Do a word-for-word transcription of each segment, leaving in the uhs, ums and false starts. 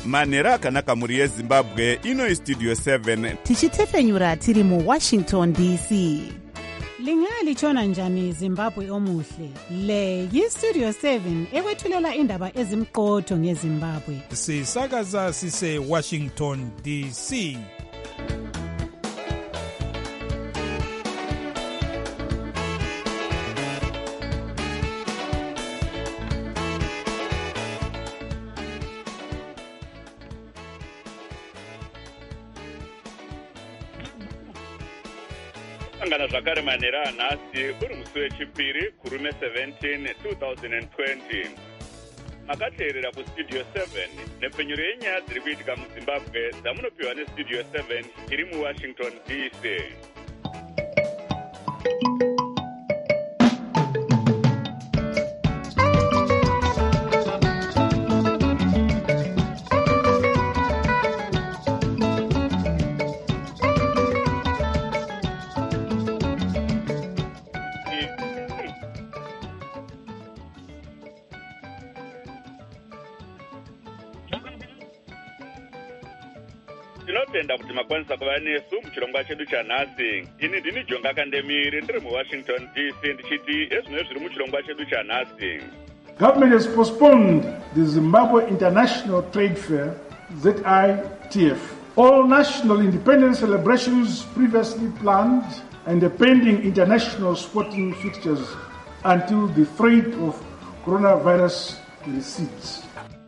manhero akanaka mhuri yezimbabwe. Ino Studio seven tichitefenyura tiri muWashington D C. Lingalitshona njani Zimbabwe omuhle? Le yiStudio seven ekwethulela indaba ezimqotho ngeZimbabwe. Sisakaza sise Washington D C. Angana zvakare manhero anhasi uri musi wechipiri kurume seventeen twenty twenty. Makateerera kuStudio seven nepfenyuro yenyaya dziri kuitika muZimbabwe dzamunopiwa neStudio seven iri muWashington D C. Tinotenda kuti makwanisa kuva nesu muchirongwa chedu chanhasi. Ini ndini Jonga Kandemiri ndiri muWashington D C ndichiti ezvino zviri muchirongwa chedu chanhasi. Government has postponed the Zimbabwe International Trade Fair, Z I T F. All national independence celebrations previously planned and the pending international sporting fixtures until the threat of coronavirus recedes.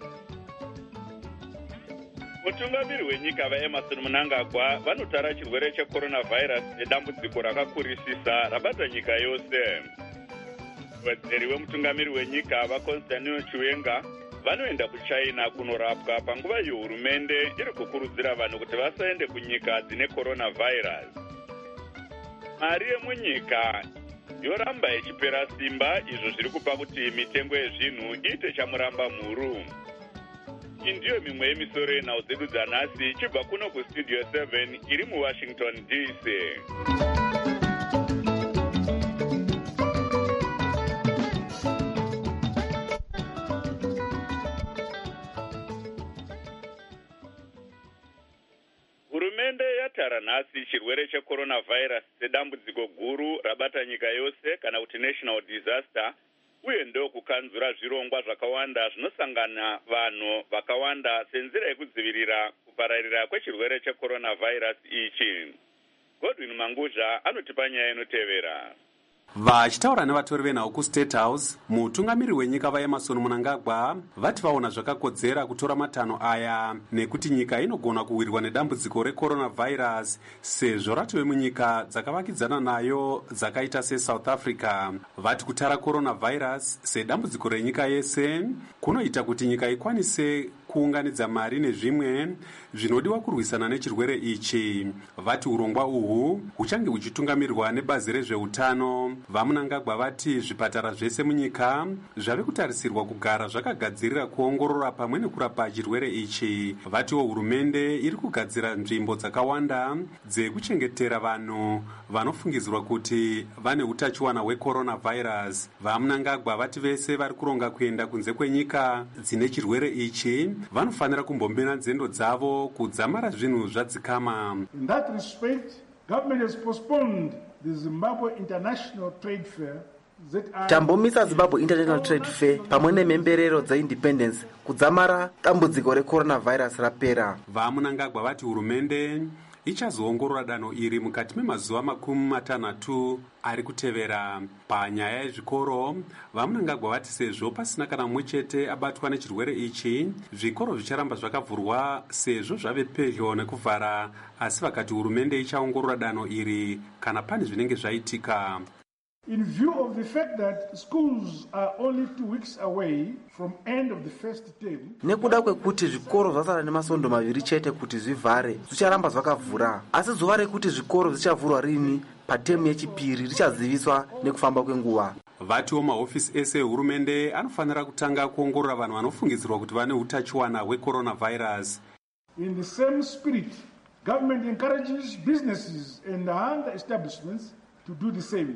Mutungamiri wenyika vaEmerson Mnangagwa vanotara chirwere checoronavirus nedambudziko rakakurisisa rabata nyika yose. Wedzeri wemutungamiri wenyika vaConstantino Chiwenga vanoenda kuChina kunorapwa panguva yehurumende iri kukurudzira vanhu kuti vasaende kunyika dzine coronavirus. Mari yemunyika yoramba ichipera simba, izvo zviri kupa kuti mitengo yezvinhu iite chamuramba mhuru. Iyi ndiyo mimwe yemisoro yenhau dzedu dzanhasi ichibva kuno kuStudio seven iri muWashington D C. Hurumende yatara nhasi chirwere checoronavirus sedambudziko guru rabata nyika yose kana kuti national disaster, uye ndo kukanzura zvirongwa zvakawanda zvinosangana vanhu vakawanda senzira yekudzivirira kupararira kwechirwere checoronavirus ichi. Godwin Mangudza anotipa nyaya inotevera. Vachitaura nevatori venhau kuState House, mutungamiri wenyika vaEmerson Mnangagwa vati vaona zvakakodzera kutora matanho aya nekuti nyika inogona kuwirwa nedambudziko recoronavirus sezvo ratove munyika dzakavakidzana nayo dzakaita seSouth Africa. Vati kutara coronavirus sedambudziko renyika yese kunoita kuti nyika ikwanise kuunganidza mari nezvimwe zvinodiwa kurwisana nechirwere ichi. Vati urongwa uhu huchange huchitungamirirwa nebazi rezveutano. VaMnangagwa vati zvipatara zvese munyika zvave kutarisirwa kugara zvakagadzirira kuongorora pamwe nekurapa chirwere ichi. Vatiwo hurumende iri kugadzira nzvimbo dzakawanda dzekuchengetera vanhu vanofungidzirwa kuti vane utachiwana hwecoronavirus. VaMnangagwa vati vese vari kuronga kuenda kunze kwenyika dzine chirwere ichi vanofanira kumbombena nzendo dzavo kudzamara zvinhu zvadzikama. In that respect, government has postponed the Zimbabwe International Trade Fair. Tambomisa Zimbabwe International Trade Fair pamwe nemhemberero dzaindependence kudzamara dambudziko recoronavirus rapera. VaMnangagwa vati hurumende ichazoongorora danho iri mukati memazuva makumi matanhatu ari kutevera. Panyaya yezvikoro, VaMnangagwa vati sezvo pasina kana mumwe chete abatwa nechirwere ichi, zvikoro zvicharamba zvakavhurwa sezvo zvave pedyo nekuvhara, asi vakati hurumende ichaongorora danho iri kana pane zvinenge zvaitika. In view of the fact that schools are only two weeks away from end of the first term, nekuda kwekuti zvikoro zvasara nemasondo maviri chete kuti zvivhare, zvicharamba zvakavhura, asi zuva rekuti zvikoro zvichavhurwa rini patemu yechipiri richaziviswa nekufamba kwenguva. Vatiwo mahofisi ese ehurumende anofanira kutanga kuongorora vanhu vanofungidzirwa kuti vane utachiwana hwecoronavirus. In the same spirit, government encourages businesses and other establishments to do the same.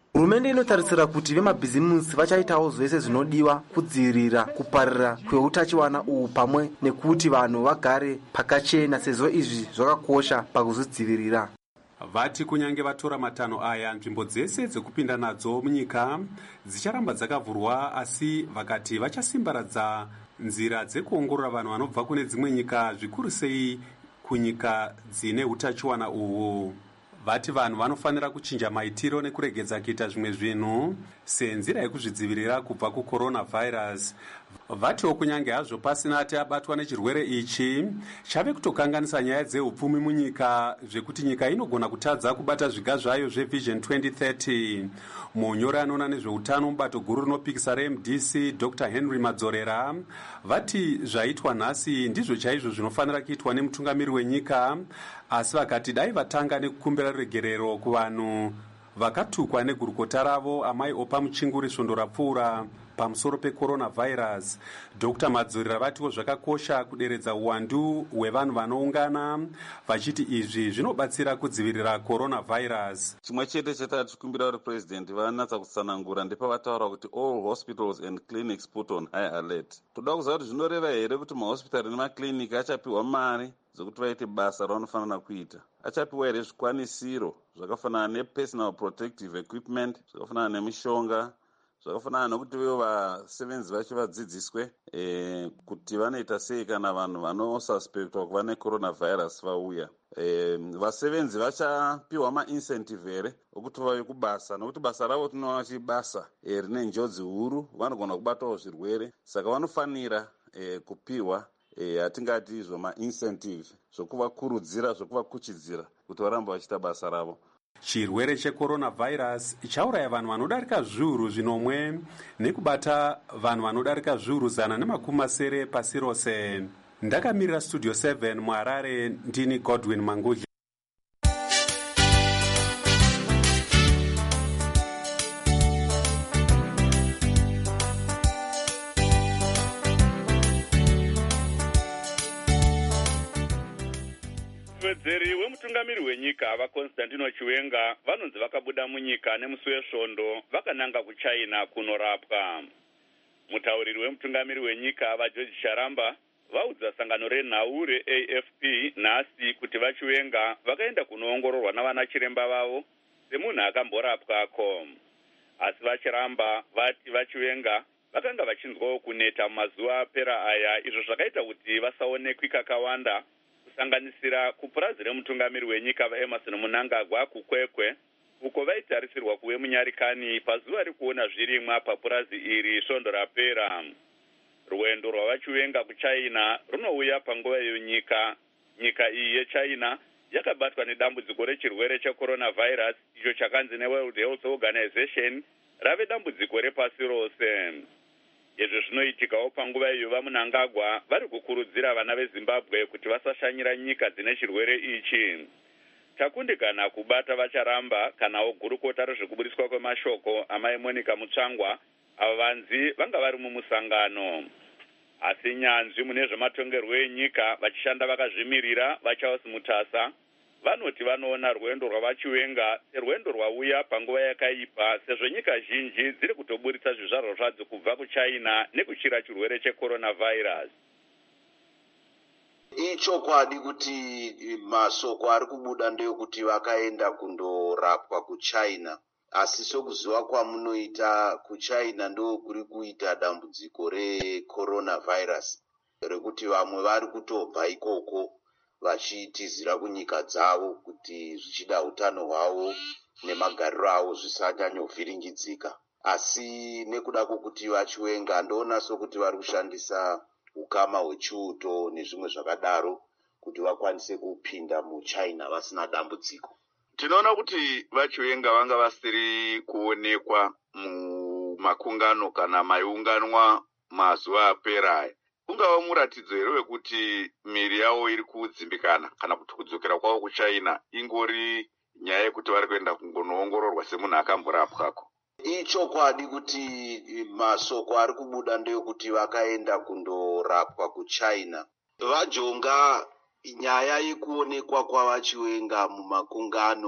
hurumende inotarisira kuti vemabhizimusi vachaitawo zvese zvinodiwa kudzivirira kuparira kweutachiwana uhu pamwe nekuti vanhu vagare pakachena sezvo izvi zvakakosha pakuzvidzivirira. Vati kunyange vatora matanho aya nzvimbo dzese dzekupinda nadzo munyika dzicharamba dzakavhurwa, asi vakati vachasimbaradza nzira dzekuongorora vanhu vanobva kune dzimwe nyika, zvikuru sei kunyika dzine utachiwana uhu. Vati vanhu vanofanira kuchinja maitiro nekuregedza kuita zvimwe zvinhu senzira yekuzvidzivirira kubva kucoronavirus. Vatiwo kunyange hazvo pasina ati abatwa nechirwere ichi, chave kutokanganisa nyaya dzeupfumi munyika, zvekuti nyika inogona kutadza kubata zviga zvayo zvevision twenty thirty. Munyori anoona nezveutano mubato guru rinopikisa reM D C Doctor Henry Madzorera vati zvaitwa nhasi ndizvo chaizvo zvinofanira kuitwa nemutungamiri wenyika, asi vakati dai vatanga nekukumbira ruregerero kuvanhu vakatukwa negurukota ravo amai opa muchinguri svondo rapfuura pamusoro pecoronavirus. Doctor Madzorera vatiwo zvakakosha kuderedza uwandu hwevanhu vanoungana, vachiti izvi zvinobatsira kudzivirira coronavirus. Chimwe chete chetati kumbira kuti president vanatsa kutsanangura ndepavataura kuti all hospitals and clinics put on high alert. Toda kuziva kuti zvinoreva here kuti mahospitari nemakliniki achapiwa mari dzekuti vaite basa ravanofanira kuita. Achapiwa here zvikwanisiro zvakafanana nepersonal protective equipment, zvakafanana nemishonga, zvakafanana nokuti vewo vasevenzi vacho vadzidziswe e, kuti vanoita sei kana vanhu vanosuspektwa kuva necoronavirus vauya. E, vasevenzi vachapiwa maincentive here okuti vave kubasa, nokuti basa ravo tinoona chibasa e, rine njodzi huru, vanogona kubatawo zvirwere, saka vanofanira e, kupiwa e, atingati izvo maincentive zvokuvakurudzira, zvokuvakuchidzira kuti varambe vachiita basa ravo. Chirwere checoronavirus chauraya vanhu vanodarika zviuru zvinomwe nekubata vanhu vanodarika zviuru zana nemakumi masere pasi rose. Ndakamirira Studio seven muHarare, ndini Godwin Manguhi. Muwedzeri wemutungamiri wenyika vaConstantino Chiwenga vanonzi vakabuda munyika nemusi wesvondo vakananga kuChina kunorapwa. Mutauriri wemutungamiri wenyika vaGeorge Sharamba vaudza sangano renhau reA F P nhasi kuti vaChiwenga vakaenda kunoongororwa navana chiremba vavo semunhu akamborapwako. Asi vaChiramba vati vaChiwenga vakanga vachinzwawo kuneta mumazuva apera aya, izvo zvakaita kuti vasaonekwi kakawanda, kusanganisira kupurazi remutungamiri wenyika vaEmmerson Mnangagwa kuKwekwe, uko vaitarisirwa kuve munyarikani pazuva rekuona zvirimwa papurazi iri svondo rapera. Rwendo rwavaChiwenga kuChina runouya panguva iyo nyika nyika iyi yeChina yakabatwa nedambudziko rechirwere checoronavirus, icho chakanzi neWorld Health Organization rave dambudziko repasi rose. Izvi zvinoitikawo panguva iyo vaMnangagwa vari kukurudzira vana veZimbabwe kuti vasashanyira nyika dzine chirwere ichi. Takundikana kubata vaCharamba kanawo gurukota rezvekubudiswa kwemashoko amai Monica Mutsvangwa, ava vanzi vanga vari mumusangano. Asi nyanzvi mune zvematongerwo enyika vachishanda vakazvimirira vaCharles Mutasa vanoti vanoona rwendo rwavaChiwenga serwendo rwauya panguva yakaipa, sezvo nyika zhinji dziri kutoburitsa zvizvarwa zvadzo kubva kuChina nekuchira chirwere checoronavirus. Ichokwadi kuti masoko ari kubuda ndeyekuti vakaenda kundorapwa kuChina, asi sokuziva kwamunoita kuChina ndo kuri kuita dambudziko recoronavirus, rekuti vamwe vari kutobva ikoko vachitizira kunyika dzavo kuti zvichida utano hwavo nemagariro avo zvisanyanyovhiringidzika. Asi nekuda kwokuti vaChiwenga ndoona sokuti vari kushandisa ukama hwechiuto nezvimwe zvakadaro kuti vakwanise kupinda muChina vasina dambudziko. Tinoona kuti vaChiwenga vanga vasiri kuonekwa mumakungano kana maiunganwa mazuva apera. Ungava muratidzo here wekuti miri yavo iri kudzimbikana kana kuti kudzokera kwavo kuChina ingori nyaya yekuti vari kuenda kungonoongororwa semunhu akamborapwako? Ichokwadi kuti masoko ari kubuda ndeyekuti vakaenda kundorapwa kuChina. Vajonga nyaya yekuonekwa kwavaChiwenga mumakungano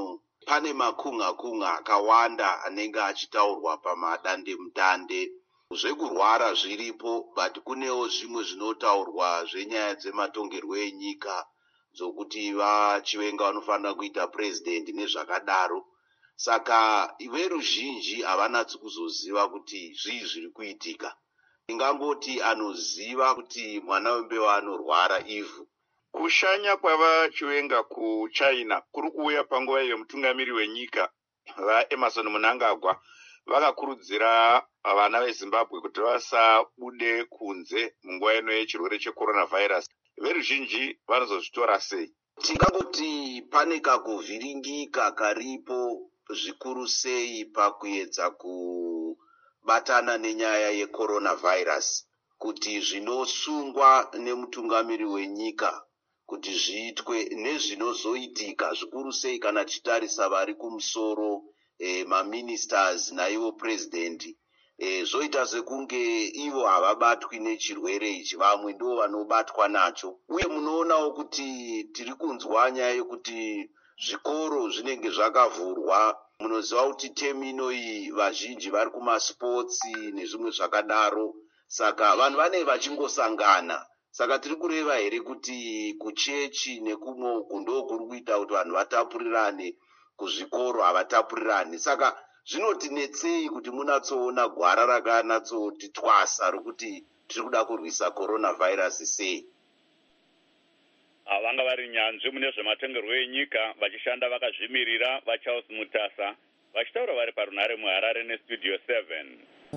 pane makunga kunga akawanda anenge achitaurwa pamadandemutande. Zvekurwara zviripo, but kunewo zvimwe zvinotaurwa zvenyaya dzematongerwo enyika dzokuti vachivenga vanofanira kuita president nezvakadaro. Saka veruzhinji havanatsi kuzoziva kuti zvii zviri kuitika. Ingangoti anoziva kuti mwana wembeu anorwara ivhu. Kushanya kwavachivenga kuchina kuri kuuya panguva iyo mutungamiri wenyika vaEmerson Mnangagwa vakakurudzira vana veZimbabwe kuti vasabude kunze munguva ino yechirwere checoronavirus. Veruzhinji vanozozvitora sei? Tingangoti pane kakuvhiringika karipo zvikuru sei pakuedza kubatana nenyaya yecoronavirus, kuti zvinosungwa nemutungamiri wenyika kuti zviitwe nezvinozoitika zvikuru sei kana tichitarisa vari kumusoro eh, maministers naivo president eh, zvoita sekunge ivo havabatwi nechirwere ichi, vamwe ndo vanobatwa nacho. Uye munoonawo kuti tiri kunzwa nyaya yekuti zvikoro zvinenge zvakavhurwa. Munoziva kuti temino iyi vazhinji vari kumaspotsi nezvimwe zvakadaro, saka vanhu vanenge vachingosangana. Saka tiri kureva here kuti kuchechi nekumwe uku ndo kuri kuita kuti vanhu vatapurirane, kuzvikoro havatapurirane. Saka zvinotinetsei kuti munatsoona gwara rakanatsoti twasa rokuti tiri kuda kurwisa coronavirus sei. Vanga vari nyanzvi mune zvematongerwo enyika vachishanda vakazvimirira vaCharles Mutasa vachitaura vari parunhare muHarare nestudio seven.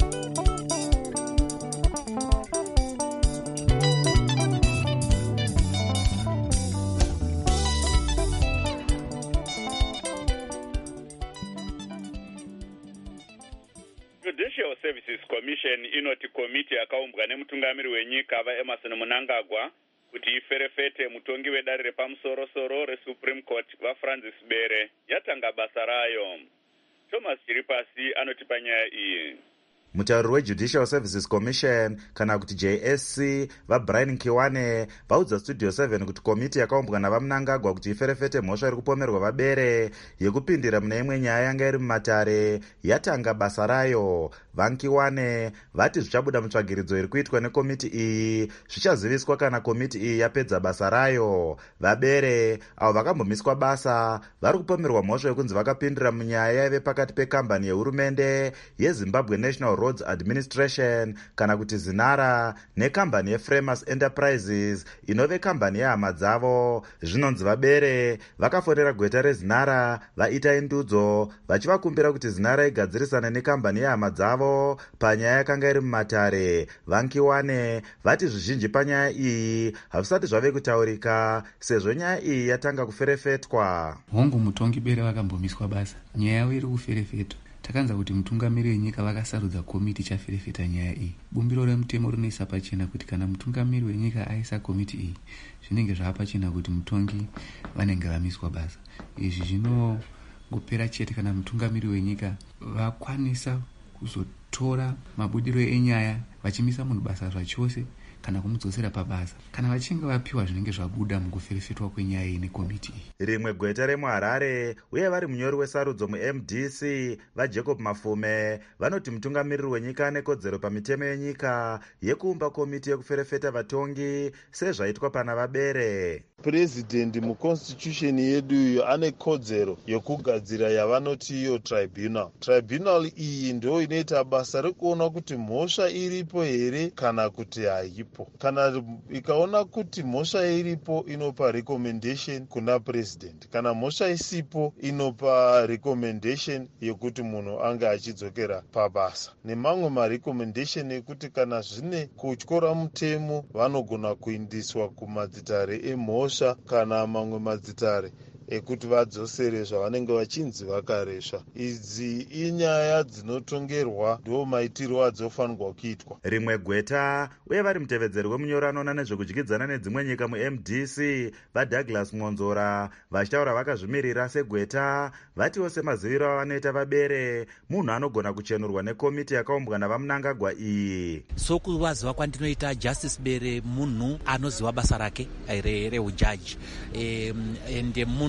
Judicial Services Commission inoti komiti yakaumbwa nemutungamiri wenyika vaEmerson Mnangagwa kuti iferefete mutongi wedare repamusoro-soro reSupreme Court vaFrancis Bere yatanga basa rayo. Thomas Chiripasi anotipa nyaya iyi. Mutauri weJudicial Services Commission kana kuti J S C vaBrian Nkiwane vaudza Studio seven kuti komiti yakaumbwa navaMnangagwa kuti iferefete mhosva iri kupomerwa vaBere yekupindira mune imwe nyaya yanga iri mumatare yatanga basa rayo. VaNkiwane vati zvichabuda mutsvagiridzo iri kuitwa nekomiti iyi zvichaziviswa kana komiti iyi yapedza basa rayo. VaBere avo vakambomiswa basa vari kupomerwa mhosva yekunzi vakapindira munyaya yaive pakati pekambani yehurumende yeZimbabwe National Roads Administration kana kuti Zinara nekambani yeFramers Enterprises inove kambani yehama dzavo. Zvinonzi vaBere vakafonera gweta reZinara vaita indudzo vachivakumbira kuti Zinara igadzirisane nekambani yehama dzavo panyaya yakanga iri mumatare. VaNkiwane vati zvizhinji panyaya iyi hazvisati zvave kutaurika sezvo nyaya iyi yatanga kuferefetwa. Hongu mutongi Bere vakambomiswa basa, nyaya yavo iri kuferefetwa. Takanza kuti mutungamiri wenyika vakasarudza komiti chaferefeta nyaya iyi. Bumbiro remutemo rinoisa pachena kuti kana mutungamiri wenyika aisa komiti iyi zvinenge zvapachena kuti mutongi vanenge vamiswa basa. Izvi zvinongopera chete kana mutungamiri wenyika vakwanisa kuzotora mabudiro enyaya vachimisa munhu basa zvachose kana kumudzosera pabasa kana vachinge vapiwa zvinenge zvabuda mukuferefetwa kwenyaya iyi nekomiti iyi. Rimwe gweta remuHarare uye vari munyori wesarudzo muM D C vaJacob Mafume vanoti mutungamiriri wenyika nekodzero pamitemo yenyika yekuumba komiti yekuferefeta vatongi sezvaitwa pana vaBere. President muconstitution yedu iyo ane kodzero yokugadzira yavanoti iyo tribunal. Tribunal iyi ndo inoita basa rekuona kuti mhosva iripo here kana kuti haipo. Kana ikaona kuti mhosva iripo inopa recommendation kuna president. Kana mhosva isipo inopa recommendation yekuti munhu anga achidzokera pabasa. Nemamwe marecommendation ekuti kana zvine kutyora mutemo vanogona kuindiswa kumadzitare emhosva kana mamwe madzitare ekuti vadzosere zvavanenge vachinzi vakaresva. Idzi inyaya dzinotongerwa ndo maitiro adzofanirwa kuitwa. Rimwe gweta uye vari mutevedzeri wemunyori anoona nezvekudyidzana nedzimwe nyika muM D C vaDouglas Ngonzora vachitaura vakazvimirira segweta vatiwo semaziviro avanoita vaBere munhu anogona kuchenurwa nekomiti yakaumbwa navaMnangagwa iyi. Sokuvaziva kwandinoita Justice Bere munhu anoziva basa rake rehujaji ende munhu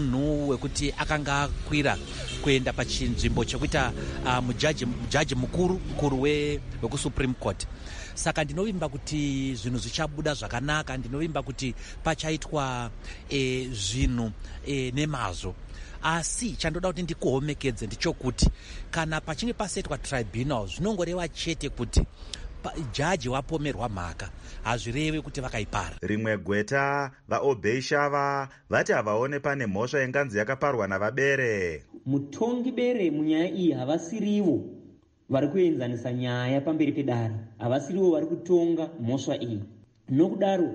munhu wekuti akanga akwira kuenda pachinzvimbo chekuita uh, mujaji, mujaji mukuru mukuru wekusupreme court. Saka ndinovimba kuti zvinhu zvichabuda zvakanaka, ndinovimba kuti pachaitwa e, zvinhu e, nemazvo. Asi chandoda kuti ndikuhomekedze ndichokuti kana pachinge pasetwa tribunal zvinongoreva chete kuti jaji wapomerwa mhaka, hazvirevi kuti vakaipara. Rimwe gweta vaobhei shava vati havaone pane mhosva inganzi yakaparwa navabere. Mutongi bere munyaya iyi havasirivo vari kuenzanisa nyaya pamberi pedare, havasirivo vari kutonga mhosva iyi. Nokudaro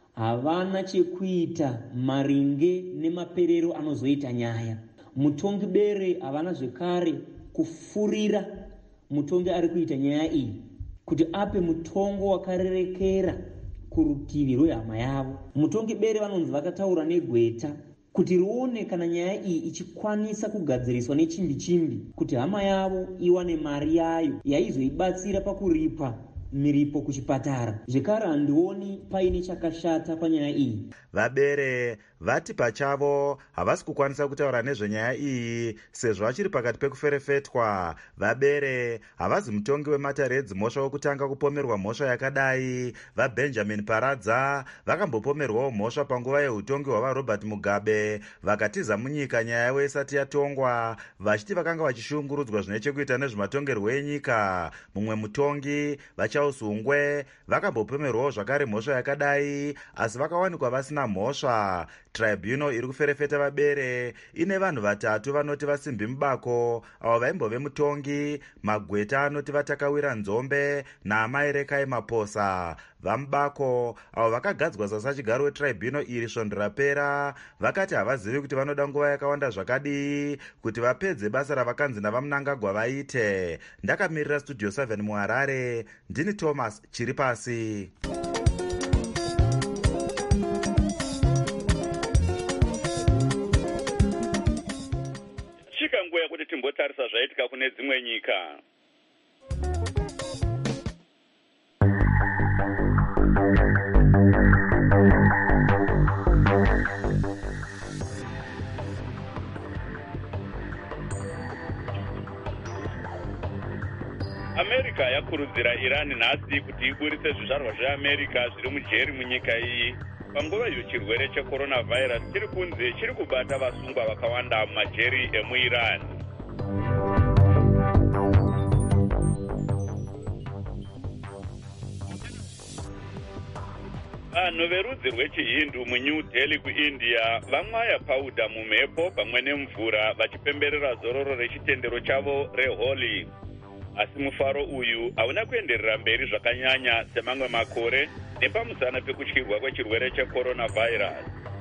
havana chekuita maringe nemaperero anozoita nyaya. Mutongi bere havana zvekare kufurira mutongi ari kuita nyaya iyi kuti ape mutongo wakarerekera kurutivi rwehama yavo. Mutongi bere vanonzi vakataura negweta kuti rione kana nyaya iyi ichikwanisa kugadziriswa nechimbi chimbi kuti hama yavo iwane mari yayo yaizoibatsira pakuripa miripo kuchipatara. Zvekare handioni paine chakashata panyaya iyi. Vabere vati pachavo havasi kukwanisa kutaura nezvenyaya iyi sezvo vachiri pakati pekuferefetwa. Vabere havazi mutongi wemataredzi mhosva wokutanga kupomerwa mhosva yakadai. VaBenjamin Paradza vakambopomerwawo mhosva panguva yeutongi hwavaRobert Mugabe vakatiza munyika nyaya yavo isati yatongwa, vachiti vakanga vachishungurudzwa zvine chekuita nezvematongerwo enyika. Mumwe mutongi vachausungwe vakambopomerwawo zvakare mhosva yakadai, asi vakawanikwa vasina mhosva. Tribunal iri kuferefeta vabere ine vanhu vatatu vanoti vasimbi mubako, avo vaimbove mutongi, magweta anoti vatakawira nzombe naamai Rekai Maposa. Vamubako avo vakagadzwa sasachigaro wetribunal iri svondo rapera vakati havazivi kuti vanoda nguva yakawanda zvakadii kuti vapedze basa ravakanzi navaMnangagwa vaite. Ndakamirira Studio seven muHarare, ndini Thomas Chiripasi. Chika nguva yekuti timbotarisa zvaitika kune dzimwe nyika. America yakurudzira Iran nhasi kuti iburitse zvizvarwa zveAmerica zviri mujeri munyika iyi panguva iyo chirwere cheCoronavirus chiri kunze chiri kubata vasungwa vakawanda mumajeri emuIran. Vanhu verudzi rwechihindu muNew Delhi kuIndia vamwaya pauda mumhepo pamwe nemvura vachipemberera zororo rechitendero chavo reHoli. Asi mufaro uyu hauna kuenderera mberi zvakanyanya semamwe makore nepamusana pekutyirwa kwechirwere cheCoronavirus.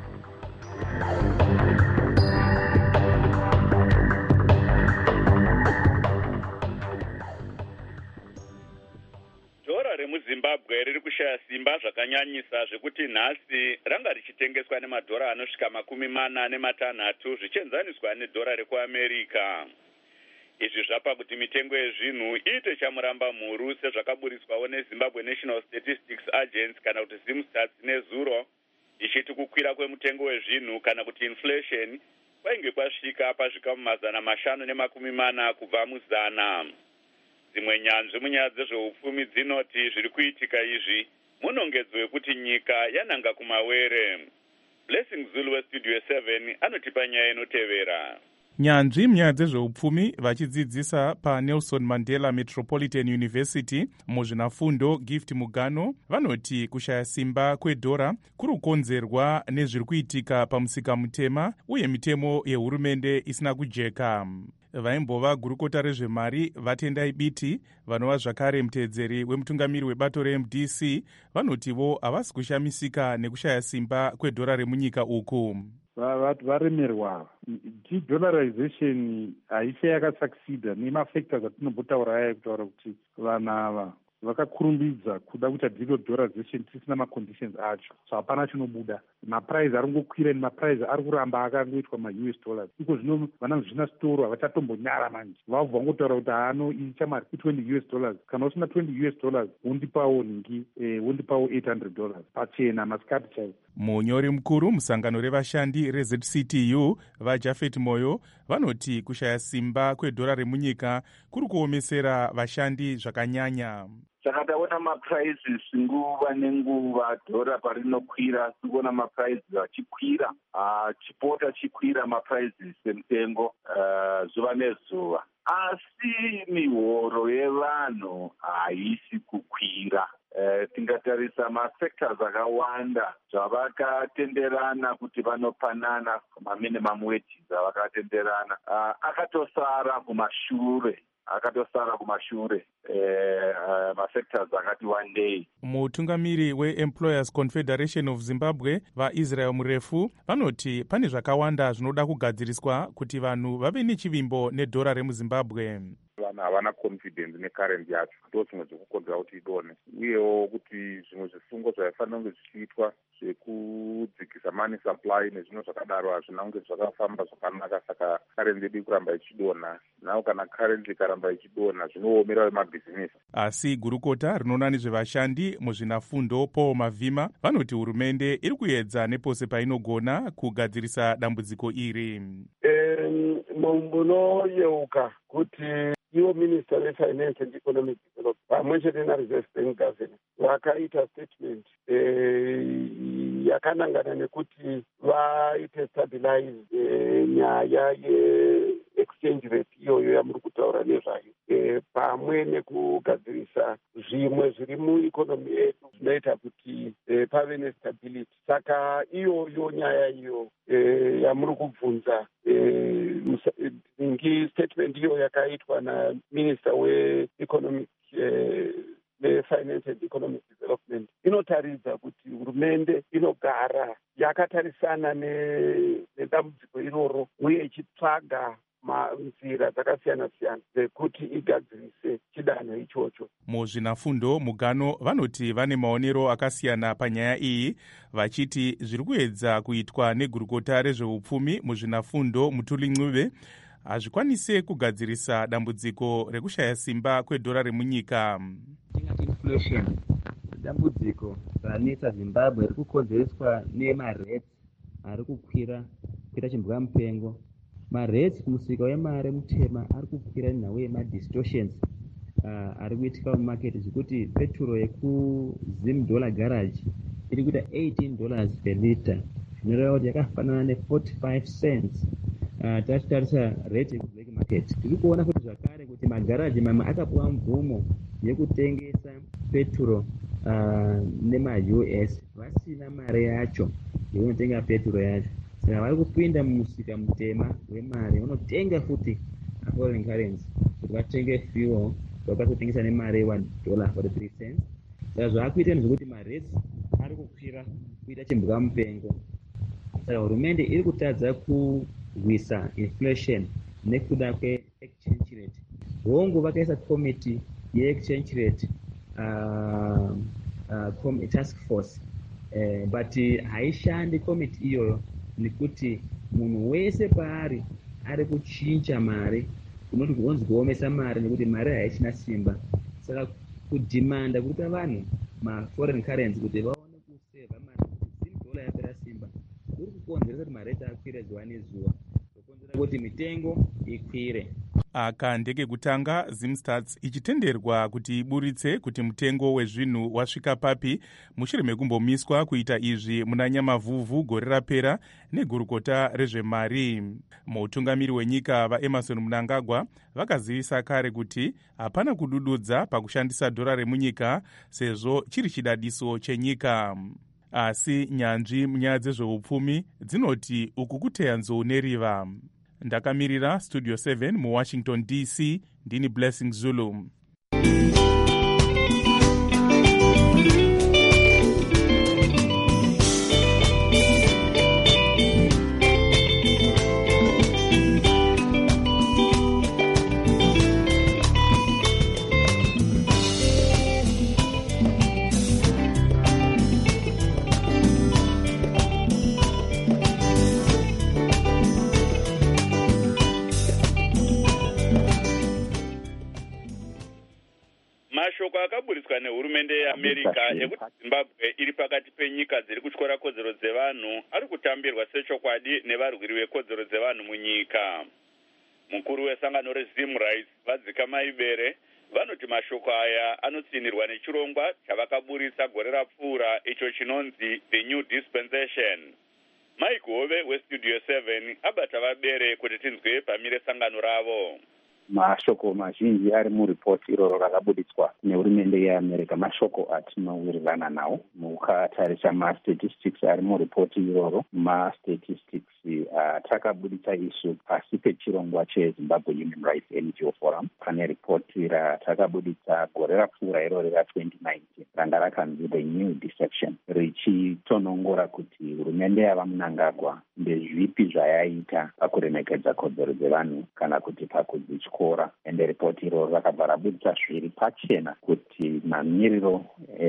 Dhora remuZimbabwe riri kushaya simba zvakanyanyisa zvekuti nhasi ranga richitengeswa nemadhora anosvika makumi mana nematanhatu zvichienzaniswa nedhora rekuAmerica. Izvi zvapa kuti mitengo yezvinhu iite chamuramba mhuru sezvakaburiswawo neZimbabwe National Statistics Agency kana kuti ZimStats nezuro, ichiti kukwira kwemutengo wezvinhu kana kuti inflation kwainge kwasvika pazvikamu mazana mashanu nemakumi mana kubva muzana. Dzimwe nyanzvi munyaya dzezveupfumi dzinoti zviri kuitika izvi munongedzo wekuti nyika yananga kumawere. Blessing Zulu weStudio seven anotipa nyaya inotevera. Nyanzvi munyaya dzezveupfumi vachidzidzisa paNelson Mandela Metropolitan University muzvinafundo Gift Mugano vanoti kushaya simba kwedhora kuri kukonzerwa nezviri kuitika pamusika mutema uye mitemo yehurumende isina kujeka. Vaimbova gurukota rezvemari Vatendai Biti vanova zvakare muteedzeri wemutungamiri webato reM D C vanotivo havasi kushamisika nekushaya simba kwedhora remunyika uku. Varemerwa de-dollarization haisha yakasucceeda nemafactors atinombotaura aya kutaura kuti vana ava vakakurumbidza kuda kuita digital dollarization tisina maconditions acho, so hapana chinobuda. Mapurize ari kungokwira nemapurize ari kuramba akangoitwa ma-U S dollars. Iko zvino vana zvina storo havachatombonyara manje, vabva vangotaura kuti hano ichamari twenty U S dollars, kana usina twenty U S dollars wondipawo nhingi eh, wondipawo eight hundred dollars pachena masikati chaivo. Munyori mukuru musangano revashandi reZ C T U vaJafet Moyo vanoti kushaya simba kwedhora remunyika kuri kuomesera vashandi zvakanyanya. Saka taona maprizes nguva nenguva dhora parinokwira, tikuona maprizes achikwira, chipota chikwira maprizes emutengo zuva nezuva, asi mihoro yevanhu haisi kukwira. Uh, tingatarisa masectors akawanda zvavakatenderana kuti vanopanana maminimum wages avakatenderana uh, akatosara kumashure akatosara kumashure uh, uh, masectors akati one day. Mutungamiri weEmployers Confederation of Zimbabwe vaIsrael Murefu vanoti pane zvakawanda zvinoda kugadziriswa kuti vanhu vave nechivimbo nedhora remuZimbabwe. Vanhu havana confidence necurrency yacho, ndo zvimwe zvekukonzera kuti idone, uyewo kuti zvimwe zvifungo zvaifanira kunge zvichiitwa zvekudzikisa money supply nezvimwe zvakadaro hazvina kunge zvakafamba zvakanaka, saka currency yedu kuramba ichidonha. Nawo kana currency ikaramba ichidonha zvinoomera vemabhizinesi. Asi gurukota rinoona nezvevashandi muzvinafundo Paul Mavhima vanoti hurumende iri kuedza nepose painogona kugadzirisa dambudziko iri. Munoyeuka kuti iwo Minister weFinance and Economic Development pamwe chete naReserve Bank Governor vakaita statement eh, yakanangana nekuti vaite stabilize eh, nyaya ye-exchange rate iyoyo yamuri kutaura nezvayo, eh, pamwe nekugadzirisa zvimwe zviri muikonomi yedu zvinoita kuti eh, pave nestability. Saka iyoyo nyaya iyo eh, yamuri kubvunza eh, ngi statement iyo yakaitwa na Minister we-Economic eh, le-Finance and Economic Development inotaridza kuti hurumende inogara yakatarisana nedambudziko iroro uye ichitsvaga nzira dzakasiyana-siyana dzekuti igadzirise chidanho ichocho. Muzvinafundo Mugano vanoti vane maonero akasiyana panyaya iyi, vachiti zviri kuedza kuitwa negurukota rezveupfumi muzvinafundo Mutuli Ncube hazvikwanise kugadzirisa dambudziko rekushaya simba kwedhora remunyika. Inflation, dambudziko ranetsa Zimbabwe riri kukonzereswa nemaretes ari kukwira kuita chimbwa mupengo. Maretes kumusika wemari mutema ari kukwira nenhau yemadistortions uh, ari kuitika mumarket, zvekuti peturo yekuzim dollar garage iri kuita eighteen dollars per liter, zvinoreva kuti yakafanana ne-forty-five cents. Uh, tachitarisa rate yekublack market tiri kuona kuti zvakare kuti magaraji mamwe akapuwa mvumo yekutengesa peturo uh, nema-U S vasina mari yacho yekunotenga peturo yacho, saka vari kupinda mumusika mutema wemari vanotenga futi foreign currency kuti vatenge fuel vakatotengesa nemari one dollar forty-three cents. Saka zvaakuita nezvekuti marate ari kukwira kuita chimbwa mupengo. Saka hurumende iri kutadza kurwisa inflation nekuda kwe-exchange rate. Hongu vakaisa komiti ye-exchange rate uh, uh, task force uh, but haishandi komiti iyoyo nekuti munhu wese paari ari kuchinja mari unoti kunzi kuomesa mari nekuti mari haichina simba. Saka kudhimanda kuita vanhu ma-foreign currency kuti vaone kusevha mari kuti zim dollar yapera simba kuri kukonzeresa kuti mareti akwire zuva nezuva, kukonzera kuti mitengo ikwire. Aka ndekekutanga Zimstats ichitenderwa kuti iburitse kuti mutengo wezvinhu wasvika papi mushure mekumbomiswa kuita izvi muna Nyamavhuvhu gore rapera negurukota rezvemari. Mutungamiri wenyika vaEmmerson Mnangagwa vakazivisa kare kuti hapana kudududza pakushandisa dhora remunyika sezvo chiri chidadiso chenyika. Asi nyanzvi munyaya dzezveupfumi dzinoti uku kuteya nzou neriva. Ndakamirira Studio seven muWashington D C, ndini Blessing Zulu. mashoko akaburiswa nehurumende yeamerica ekuti zimbabwe iri pakati penyika dziri kutyora kodzero dzevanhu ari kutambirwa sechokwadi nevarwiri vekodzero dzevanhu munyika. Mukuru wesangano rezim rights vadzikama ibere vanoti mashoko aya anotsinirwa nechirongwa chavakaburisa gore rapfuura icho chinonzi the new dispensation. Mike Hove westudio seven abata vabere kuti tinzwe pamire sangano ravo. Mashoko mazhinji ari muripoti iroro rakabuditswa nehurumende yeamerica mashoko atinowirirana nawo. Mukatarisa mastatistics ari muripoti iroro, mastatistics atakabuditsa uh, isu pasi pechirongwa chezimbabwe human rights N G O forum. Pane ripoti ratakabuditsa gore rapfuura iroro ra twenty nineteen ranga rakanzi the new deception, richitonongora kuti hurumende yavamunangagwa ndezvipi zvayaita pakuremekedza kodzero dzevanhu kana kuti pakudzityora. Ende ripoti iroro rakabva rabudisa zviri pachena kuti mamiriro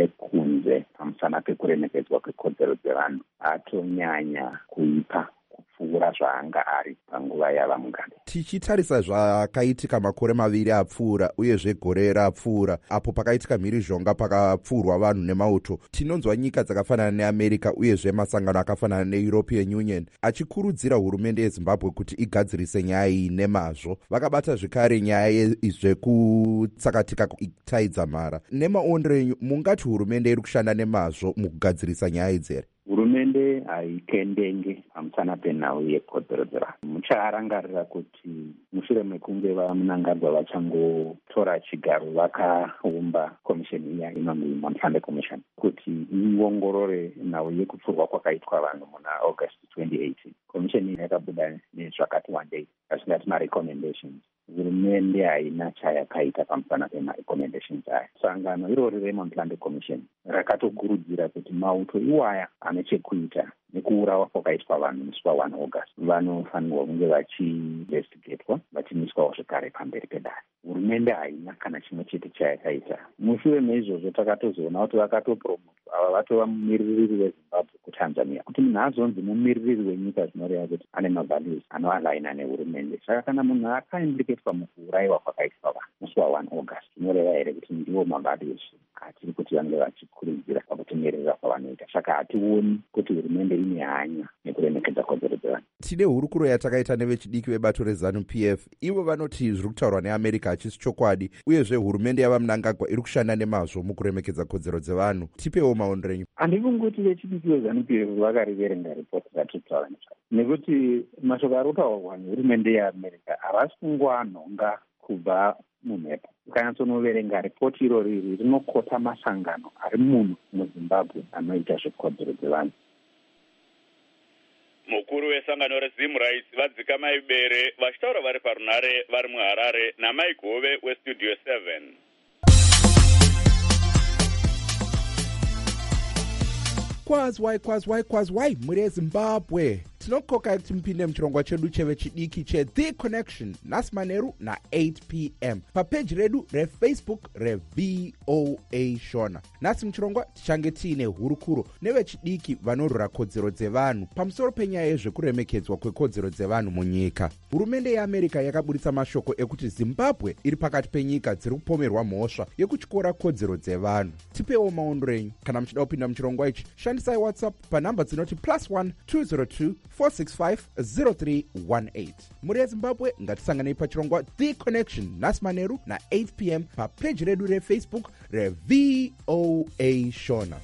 ekunze pamusana pekuremekedzwa kwekodzero dzevanhu atonyanya kuipa kupfuura zvaanga ari panguva yava mugande. Tichitarisa zvakaitika makore maviri apfuura uyezve gore rapfuura apo pakaitika mhirizhonga pakapfuurwa vanhu nemauto, tinonzwa nyika dzakafanana neamerica uyezve masangano akafanana neeuropean union achikurudzira hurumende yezimbabwe kuti igadzirise nyaya iyi nemazvo. Vakabata zvekare nyaya yezvekutsakatika itaidza mara. Nemaondero enyu, mungati hurumende iri kushanda nemazvo mukugadzirisa nyaya idzi here? Hurumende haikendenge pamusana penhau yekodzero dzevanhu. Mucharangarira kuti mushure mekunge vamunangagwa vachangotora chigaro vakaumba komisheni iya inonzi Monsanto Commission kuti iongorore nhau yekupfurwa kwakaitwa vanhu muna August twenty eighteen. Komisheni yakabuda nezvakati wandei zvasingati marecommendations. Hurumende haina chayakaita pamusana pemarecommendations aya. Sangano irori reMonsanto Commission rakatokurudzira kuti mauto iwaya ane chekuita nekuurawa kwakaitwa vanhu musi wa one August vanofanirwa kunge vachiinvestigatwa vachimiswawo zvekare pamberi pedare. Hurumende haina kana chimwe chete chayakaita. Mushure meizvozvo takatozoona kuti vakatopromotwa ava vatova mumiririri wezimbabwe kutanzania, kuti munhu azonzi mumiririri wenyika zvinoreva kuti ane mavalues anoalaina nehurumende. Saka kana munhu akaimplicatewa mukuurayiwa kwakaitwa vanhu musi wa one August zvinoreva here kuti ndiwo mavalues atiri kuti vange vachikurudzira pakutengerera kwavanoita. Saka hationi kuti hurumende ine hanya nekuremekedza kodzero dzevanhu. Tine hurukuro yatakaita nevechidiki vebato reZANU P F. Ivo vanoti zviri kutaurwa neamerica hachisi chokwadi uyezve hurumende yavamunangagwa iri kushanda nemazvo mukuremekedza kodzero dzevanhu. Tipewo maondero enyu. Handifungi kuti vechidiki veZANU P F vakariverenga ripoti ratiri kutaura nezvayo, nekuti mashoko ari kutaurwa nehurumende yeamerica havasi kungoanhonga kubva mumhepo. Ukanyatsonoverenga ripoti irori iri rinokota masangano ari muno muzimbabwe anoita zvekodzero dzevanhu. Mukuru wesangano rezim rights vadzikama ibere vachitaura vari parunare vari muHarare naMike Hove westudio seven. Kwazwai kwazwai kwazwai muri eZimbabwe. Tinokoka kuti mupinde muchirongwa chedu chevechidiki cheThe Connection nhasi manheru na-eight p m papeji redu refacebook reV O A Shona. Nhasi muchirongwa tichange tiine hurukuro nevechidiki vanorwira kodzero dzevanhu pamusoro penyaya yezvekuremekedzwa kwekodzero dzevanhu munyika. Hurumende yeAmerica yakaburitsa mashoko ekuti Zimbabwe iri pakati penyika dziri kupomerwa mhosva yekutyora kodzero dzevanhu. Tipewo maondero enyu kana muchida kupinda muchirongwa ichi. Shandisai WhatsApp panhamba dzinoti plus one two zero two four six five zero three one eight. Muri eZimbabwe ngatisanganei pachirongwa The Connection nhasi manheru na-eight p m papeji redu refacebook reV O A Shona.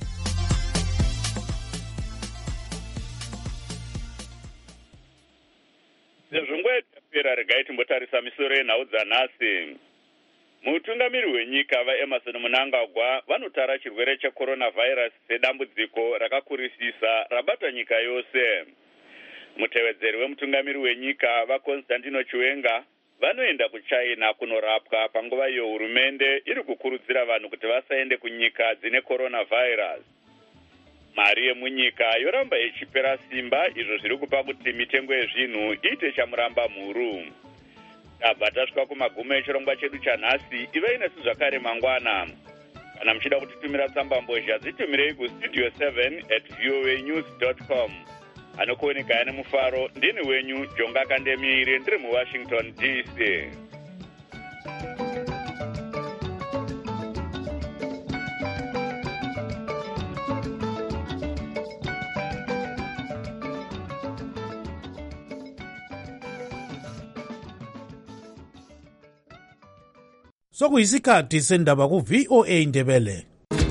Sezvingwetapera regai timbotarisa misoro yenhau dzanhasi. Mutungamiri wenyika vaEmerson Mnangagwa vanotara chirwere checoronavirus sedambudziko rakakurisisa rabata nyika yose. Mutevedzeri wemutungamiri wenyika vaConstantino Chiwenga vanoenda kuChina kunorapwa panguva iyo hurumende iri kukurudzira vanhu kuti vasaende kunyika dzine coronavirus. Mari yemunyika yoramba ichipera simba, izvo zviri kupa kuti mitengo yezvinhu iite chamuramba mhuru. Tabva tasvika kumagumo echirongwa chedu chanhasi. Ive inesu zvakare mangwana. Kana muchida kutitumira tsamba mbozha dzitumirei kustudio seven at voanews dot com. Anokuoneka ane mufaro ndini wenyu Jonga Kandemiri ndiri muWashington D C. sokuyisikhathi sendaba ku-V O A Ndebele.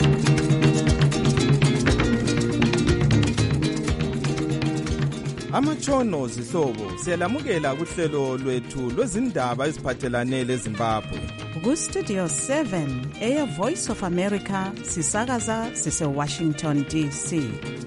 Amatshono zihlobo siyalamukela kuhlelo lwethu lwezindaba eziphathelane leZimbabwe. Ku-Studio seven, Air Voice of America, sisakaza sise-Washington D C.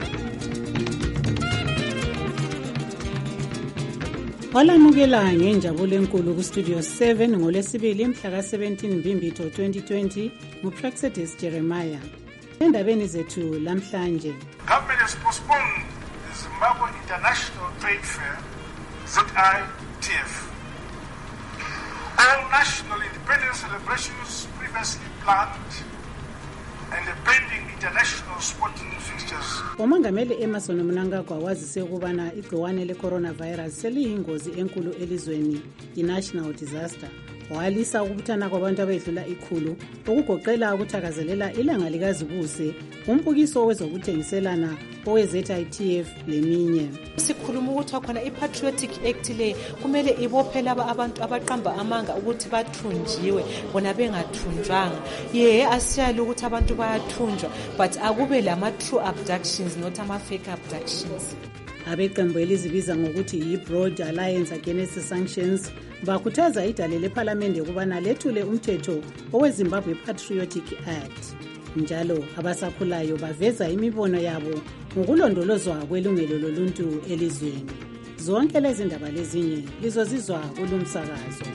Walamukela ngenjabulo enkulu ku-Studio seven ngolesibili mhla ka-seventeen Mbimbitho twenty twenty ngu-Praxedis Jeremiah. Endabeni zethu lamhlanje. Government has postponed the Zimbabwe International Trade Fair, Z I T F. All national independence celebrations previously planned and the pending international sporting fixtures. Umongameli Emmerson Mnangagwa wazise ukubana igciwane le-coronavirus seliyingozi enkulu elizweni, i-national disaster. Walisa ukubuthana kwabantu abedlula ikhulu ukugoqela ukuthakazelela ilanga likazibuse umbukiso wezokuthengiselana owe-Z I T F leminye. Sikhuluma ukuthi khona i-Patriotic Act le kumele ibophe laba abantu abaqamba amanga ukuthi bathunjiwe bona bengathunjwanga. Ye asiyali ukuthi abantu bayathunjwa but akube lama-true abductions not ama-fake abductions. Abeqembu elizibiza ngokuthi yi-Broad Alliance Against Sanctions bakhuthaza idale lephalamende ukubana lethule umthetho oweZimbabwe Patriotic Act. Njalo abasakhulayo baveza imibono yabo ngokulondolozwa kwelungelo loluntu elizweni. Zonke lezi ndaba lezinye lizozizwa kulumsakazo.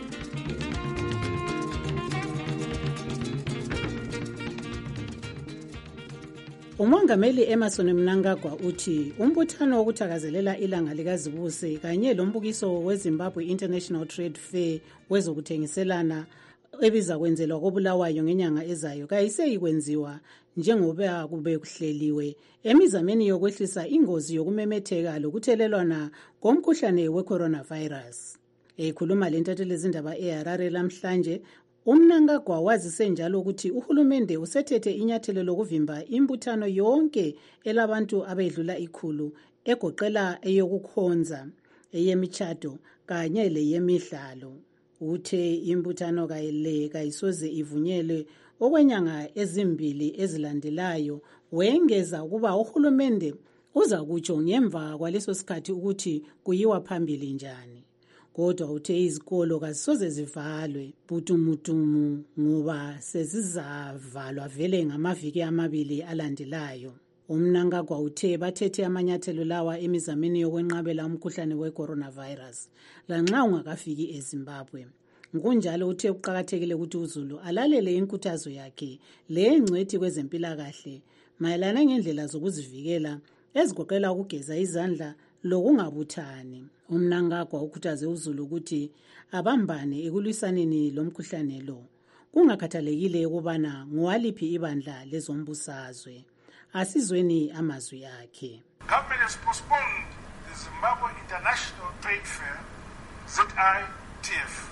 Umongameli Emmerson Mnangagwa uthi umbuthano wokuthakazelela ilanga likazibuse kanye lombukiso weZimbabwe International Trade Fair wezokuthengiselana ebiza kwenzelwa koBulawayo ngenyanga ezayo kayiseyikwenziwa njengoba kube kuhleliwe emizameni yokwehlisa ingozi yokumemetheka lokuthelelwana komkhuhlane we-coronavirus. Ekhuluma lentatheli zindaba eHarare lamhlanje, uMnangagwa wazise njalo ukuthi uhulumende usethethe inyathelo lokuvimba imbuthano yonke elabantu abedlula ikhulu egoqela eyokukhonza, eyemichado kanye leyemidlalo. Uthe imbuthano kayile kayisoze ivunyelwe okwenyanga ezimbili ezilandelayo, wengeza ukuba uhulumende uza kutsho ngemva kwaleso sikhathi ukuthi kuyiwa phambili njani. Kodwa uthe izikolo kazisoze zivalwe butumutumu ngoba sezizavalwa vele ngamaviki amabili alandelayo. UMnangagwa uthe bathethe amanyathelo lawa emizameni yokwenqabela umkhuhlane we-coronavirus lanxa ungakafiki eZimbabwe. Ngokunjalo uthe kuqakathekile ukuthi uZulu alalele inkuthazo yakhe lengcwethi kwezempilakahle mayelana ngendlela zokuzivikela ezigoqela ukugeza izandla lokungabuthani. UMnangagwa ukhuthaze uZulu ukuthi abambane ekulwisaneni lomkhuhlane lo kungakhathalekile ukubana ngowaliphi ibandla lezombusazwe. Asizweni amazwi akhe. Government has postponed the Zimbabwe International Trade Fair, Z I T F.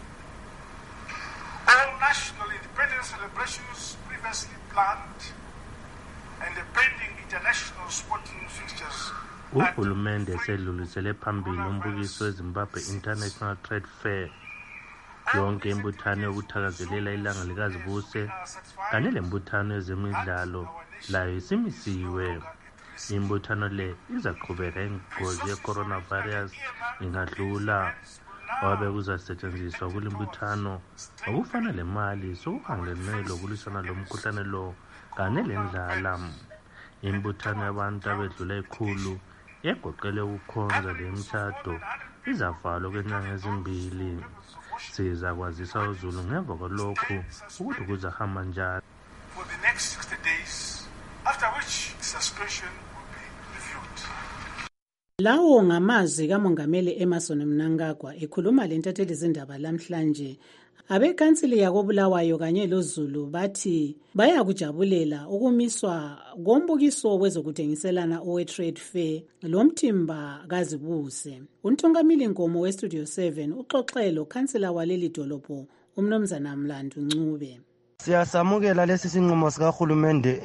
All national independence celebrations previously planned and the pending international sporting fixtures. Uhulumende sedlulisele phambili umbukiso weZimbabwe International Trade Fair, yonke imbuthano yokuthakazelela ilanga likazibuse kanye lembuthano yezemidlalo layo isimisiwe. Imbuthano le izaqhubeka ingozi ye-coronavirus ingadlula wabe kuzasetshenziswa kule mbuthano okufana lemali sokuhangelene lokulwisana lomkhuhlane lo kanye lendlala. Imbuthano yabantu abedlula ikhulu egoqele ukukhonza lemishado izavalwa kwenyanga ezimbili. Siza kwazisa uZulu ngemva kwalokhu ukuthi kuzahamba njani. For the next sixty days, after which suspension will be reviewed. Lawo ngamazwi kamongameli Emmerson Mnangagwa ekhuluma lentatheli zindaba lamhlanje. Abekhansili yakoBulawayo kanye loZulu bathi bayakujabulela ukumiswa kombukiso wezokuthengiselana owe-Trade Fair lomthimba kazibuse. Untongamili Nkomo we-Studio seven uxoxelo khansila waleli dolopho uMnumzana Mlandu Ncube. Siyasamukela lesi sinqumo sikahulumende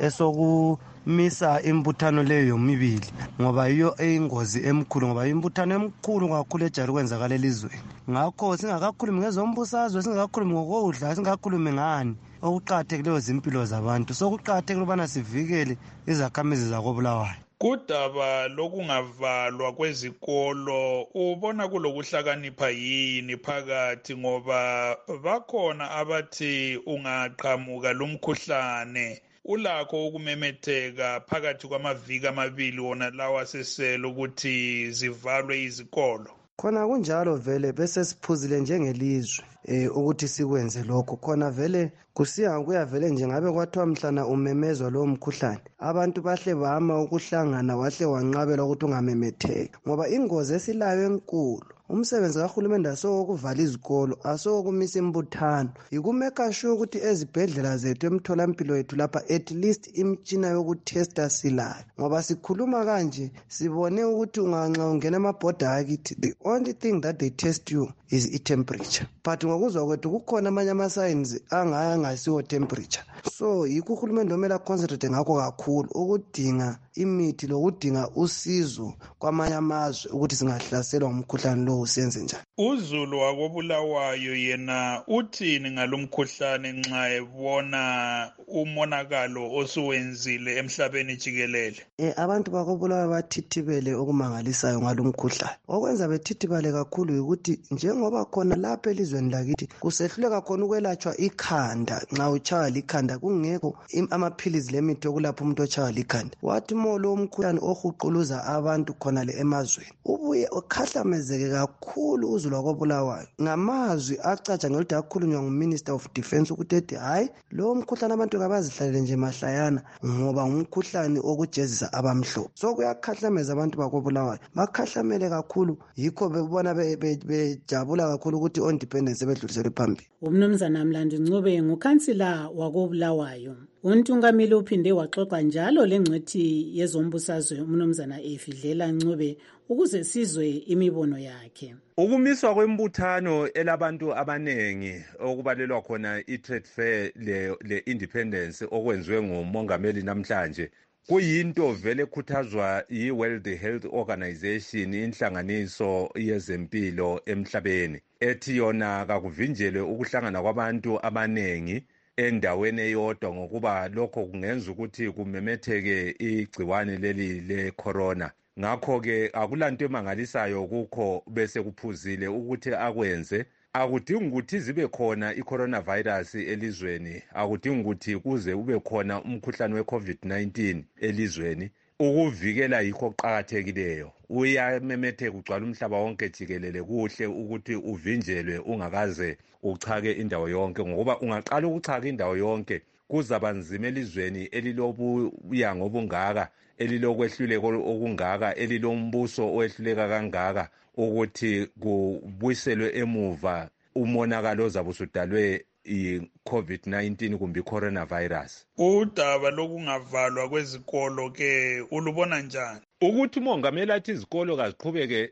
esokumisa imbuthano leyo yomibili ngoba yiyo eyingozi emkhulu ngoba imbuthano emkhulu kakhulu ejari kwenzakala elizweni. Ngakho singakakhulumi ngezombusazwe, singakakhulumi ngokudla, singakhulumi ngani okuqakathekileyo zimpilo zabantu. Sokuqakathekile ukubana sivikele izakhamizi zakoBulawayo. Kudaba lokungavalwa kwezikolo ubona kulokuhlakanipha yini phakathi ngoba bakhona abathi ungaqhamuka lumkhuhlane ulakho ukumemetheka phakathi kwamaviki amabili wona lawa sesele ukuthi zivalwe izikolo. Khona kunjalo vele bese siphuzile njengelizwe eh ukuthi sikwenze lokho khona vele kusiya kuyavele nje ngabe kwathiwa mhlana umemezwa lo mkhuhlane abantu bahle bama ukuhlangana wahle wanqabela ukuthi ungamemetheki ngoba ingozi esilayo enkulu. Umsebenzi kahulumende asokuvala izikolo asokumisa imbuthano ikumeka sure ukuthi ezibhedlela zethu emtholampilo yethu lapha at least imtshina yokutesta silayo ngoba sikhuluma kanje sibone ukuthi unganxa ungena amabhoda akithi the only thing that they test you is i-temperature but ngokuzwa kwethu kukhona amanye ama-signs angayangasiwo temperature. So yikho uhulumende omele aconcentrate ngakho kakhulu ukudinga imithi lokudinga usizo kwamanye amazwe ukuthi singahlaselwa umkhuhlane lo usenze njani. uZulu wakoBulawayo yena uthini ngalomkhuhlane nxa ebona umonakalo osuwenzile emhlabeni jikelele? Eh abantu bakoBulawayo bathithibele okumangalisayo ngalomkhuhlane. Okwenza bethithibale kakhulu ukuthi njengoba khona lapha elizweni lakithi kusehluleka khona ukwelatshwa ikhanda nxa utshaywa likhanda kungekho amaphilizi lemithi yokulapha umuntu otshaywa likhanda. Wathi mo lo mkhuhlane ohuquluza abantu khona le emazweni ubuye ukhahlamezeke kakhulu uZulu wakoBulawayo ngamazwi acatsha ngelithi akhulunywa nguMinister of Defence ukuthi ethi hayi lo mkhuhlane abantu kabazihlalele nje mahlayana ngoba ngumkhuhlane okujezisa abamhlophe. So kuyakhahlameza abantu bakoBulawayo bakhahlamele kakhulu yikho bebona bejabula kakhulu ukuthi on dependence bedluliselwe phambili. Umnumzana Mlandi Ncube ngukhansila wakoBulawayo. Untungameli uphinde waxoxa njalo lengcwethi yezombusazwe umnumzana Efidlela Ncube ukuze sizwe imibono yakhe. Ukumiswa kwembuthano elabantu abanengi okubalelwa khona i-trade fair le, le independence okwenziwe ngumongameli namhlanje kuyinto vele khuthazwa yi-World Health Organization inhlanganiso yezempilo emhlabeni ethi yona kakuvinjelwe ukuhlangana kwabantu abanengi endaweni eyodwa ngokuba lokho kungenza ukuthi kumemetheke igciwane leli le-corona. Ngakho-ke akulanto emangalisayo kukho bese kuphuzile ukuthi akwenze. Akudingi ukuthi zibe khona i-coronavirus elizweni, akudingi ukuthi kuze ube khona umkhuhlane we-COVID nineteen elizweni. Ukuvikela yikho kuqakathekileyo. Uyamemetheka ugcwala umhlaba wonke jikelele kuhle ukuthi uvinjelwe ungakaze uchake indawo yonke ngoba ungaqala ukuchaka indawo yonke kuzaba nzima elizweni elilobuyango obungaka elilokwehluleka okungaka elilombuso owehluleka kangaka ukuthi kubuyiselwe emuva umonakalo ozabe usudalwe i-COVID nineteen kumbe i-coronavirus. Udaba lokungavalwa kwezikolo ke ulubona njani? Ukuthi umongameli athi izikolo kaziqhubeke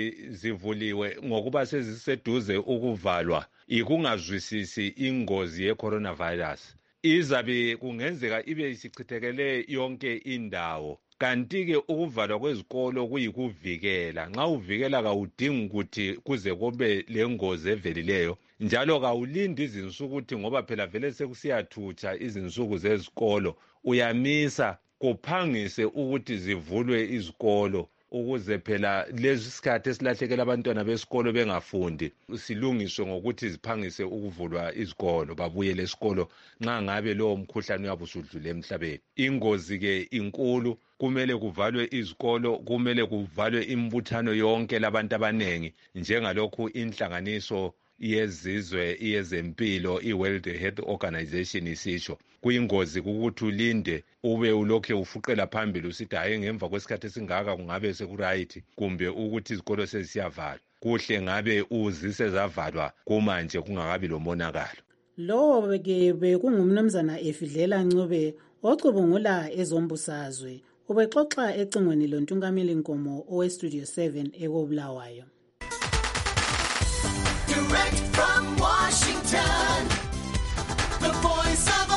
zivuliwe ngokuba seziseduze ukuvalwa ikungazwisisi ingozi ye-coronavirus. Izabe kungenzeka ibe isichithekele yonke indawo. Kanti-ke ukuvalwa kwezikolo kuyikuvikela. Nxa uvikela kawudingi ukuthi kuze kube le ngozi evelileyo. Njalo kawulindi izinsuku ukuthi ngoba phela vele sekusiyathutsha izinsuku zezikolo. Uyamisa kuphangise ukuthi zivulwe izikolo ukuze phela lezi sikhathi esilahlekela abantwana besikolo bengafundi silungiswe ngokuthi ziphangise ukuvulwa izikolo babuyele esikolo nxa ngabe lo mkhuhlane uyabusudlule emhlabeni. Ingozi ke inkulu kumele kuvalwe izikolo, kumele kuvalwe imbuthano yonke labantu abanengi njengalokhu inhlanganiso yezizwe yezempilo i-World Health Organization isisho. Kuyingozi ukuthi ulinde ube ulokhe ufuqela phambili usithi hayi ngemva kwesikhathi esingaka kungabe sekuright kumbe ukuthi izikolo sezisiyavalwa. Kuhle ngabe uzise zavalwa kumanje kungakabi lomonakalo. Lo ke bekungumnumzana Efidlela Ncube ocubungula ezombusazwe ubexoxa ecingweni lontungameli Nkomo owe Studio seven ekoBulawayo. Direct from Washington, the voice of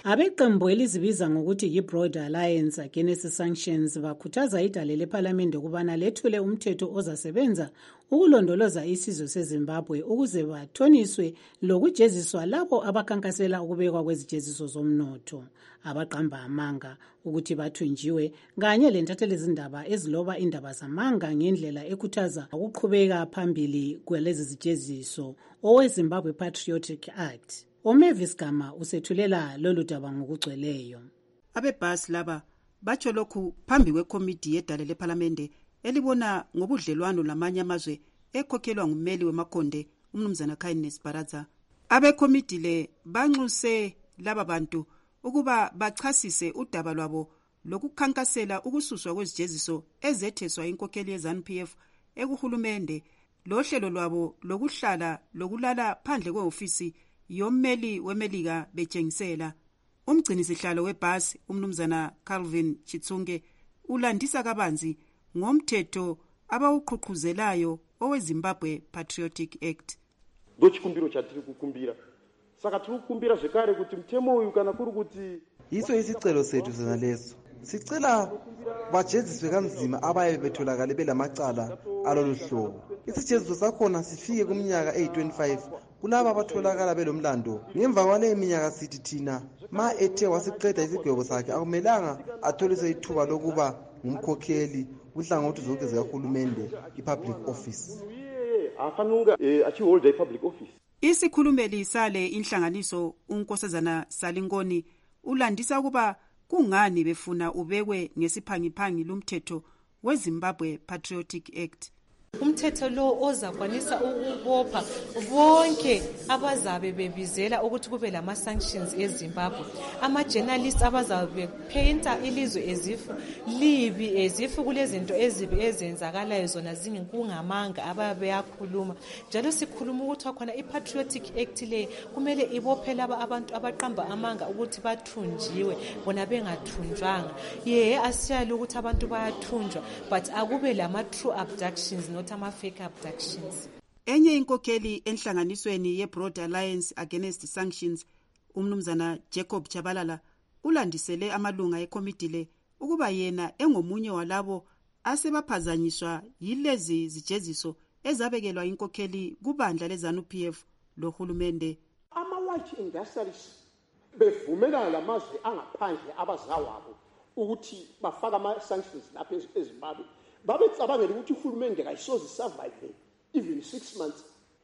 Abeqembu elizibiza ngokuthi yi-Broad Alliance Against Sanctions bakhuthaza idale lephalamende ukubana lethule umthetho ozasebenza ukulondoloza isizwe seZimbabwe ukuze bathoniswe lokujeziswa labo abakhankasela ukubekwa kwezijeziso zomnotho, abaqamba amanga ukuthi bathunjiwe kanye lentatheli zindaba eziloba indaba zamanga ngendlela ekhuthaza ukuqhubeka phambili kwalezi zijeziso oweZimbabwe Patriotic Act. Omavis Gama usethulela lolu daba ngokugcweleyo. Abebhasi laba batsho lokhu phambi kwekomiti yedale lephalamende elibona ngobudlelwano lamanye amazwe ekhokhelwa ngummeli wemakhonde umnumzana Kindness Baraza. Abekomiti le banxuse laba bantu ukuba bachasise udaba lwabo lokukhankasela ukususwa kwezijeziso ezetheswa inkokheli ye-ZANU-P F ekuhulumende, lohlelo lwabo lokuhlala lokulala phandle kweofisi yommeli wemelika betshengisela. Umgcini sihlalo webhasi umnumzana Calvin Chitsunge ulandisa kabanzi ngomthetho abawuqhuqhuzelayo oweZimbabwe Patriotic Act. Ndochikumbiro chatiri kukumbira. Saka tiri kukumbira zvekare kuti mutemo uyu kana kuri kuti iso isicelo sethu sona leso. Sicela bajeziswe kanzima abaye betholakale belamacala alolu hlobo. Isijeziso sakhona sifike kumnyaka eyi twenty-five kulaba abatholakala belomlando. Ngemva kwale iminyaka sithi thina ma ethe wasiqeda isigwebo sakhe akumelanga atholiswe ithuba lokuba ngumkhokheli uhlangothi zonke zikahulumende i-public office. Afanunga achiholder i-public office. Isikhulumeli sale inhlanganiso uNkosazana Salingoni ulandisa ukuba kungani befuna ubekwe ngesiphangiphangi lumthetho weZimbabwe Patriotic Act. Umthetho lo ozakwanisa ukubopha bonke abazabe bebizela ukuthi kube lama sanctions eZimbabwe, ama journalists abazabe painta ilizwe ezifu libi ezifu kulezinto ezibi ezenzakalayo zona zingenkungamanga ababe yakhuluma. Njalo sikhuluma ukuthi khona iPatriotic Act le kumele ibophe laba abantu abaqamba amanga ukuthi bathunjiwe bona bengathunjwanga. Ye asiyali ukuthi abantu bayathunjwa but akube lama true abductions not ama-fake abductions. Enye inkokheli enhlanganisweni ye-Broad Alliance Against Sanctions umnumzana Jacob Chabalala ulandisele amalunga ekomiti le ukuba yena engomunye walabo asebaphazanyiswa yilezi zijeziso ezabekelwa inkokheli kubandla le-ZANU-P F lohulumende. Ama-white industrialists bevumelana lamazwe angaphandle abazawabo ukuthi bafaka ama-sanctions lapha eZimbabwe. Babecabangela ukuthi uhulumende kayisoze survive even six months.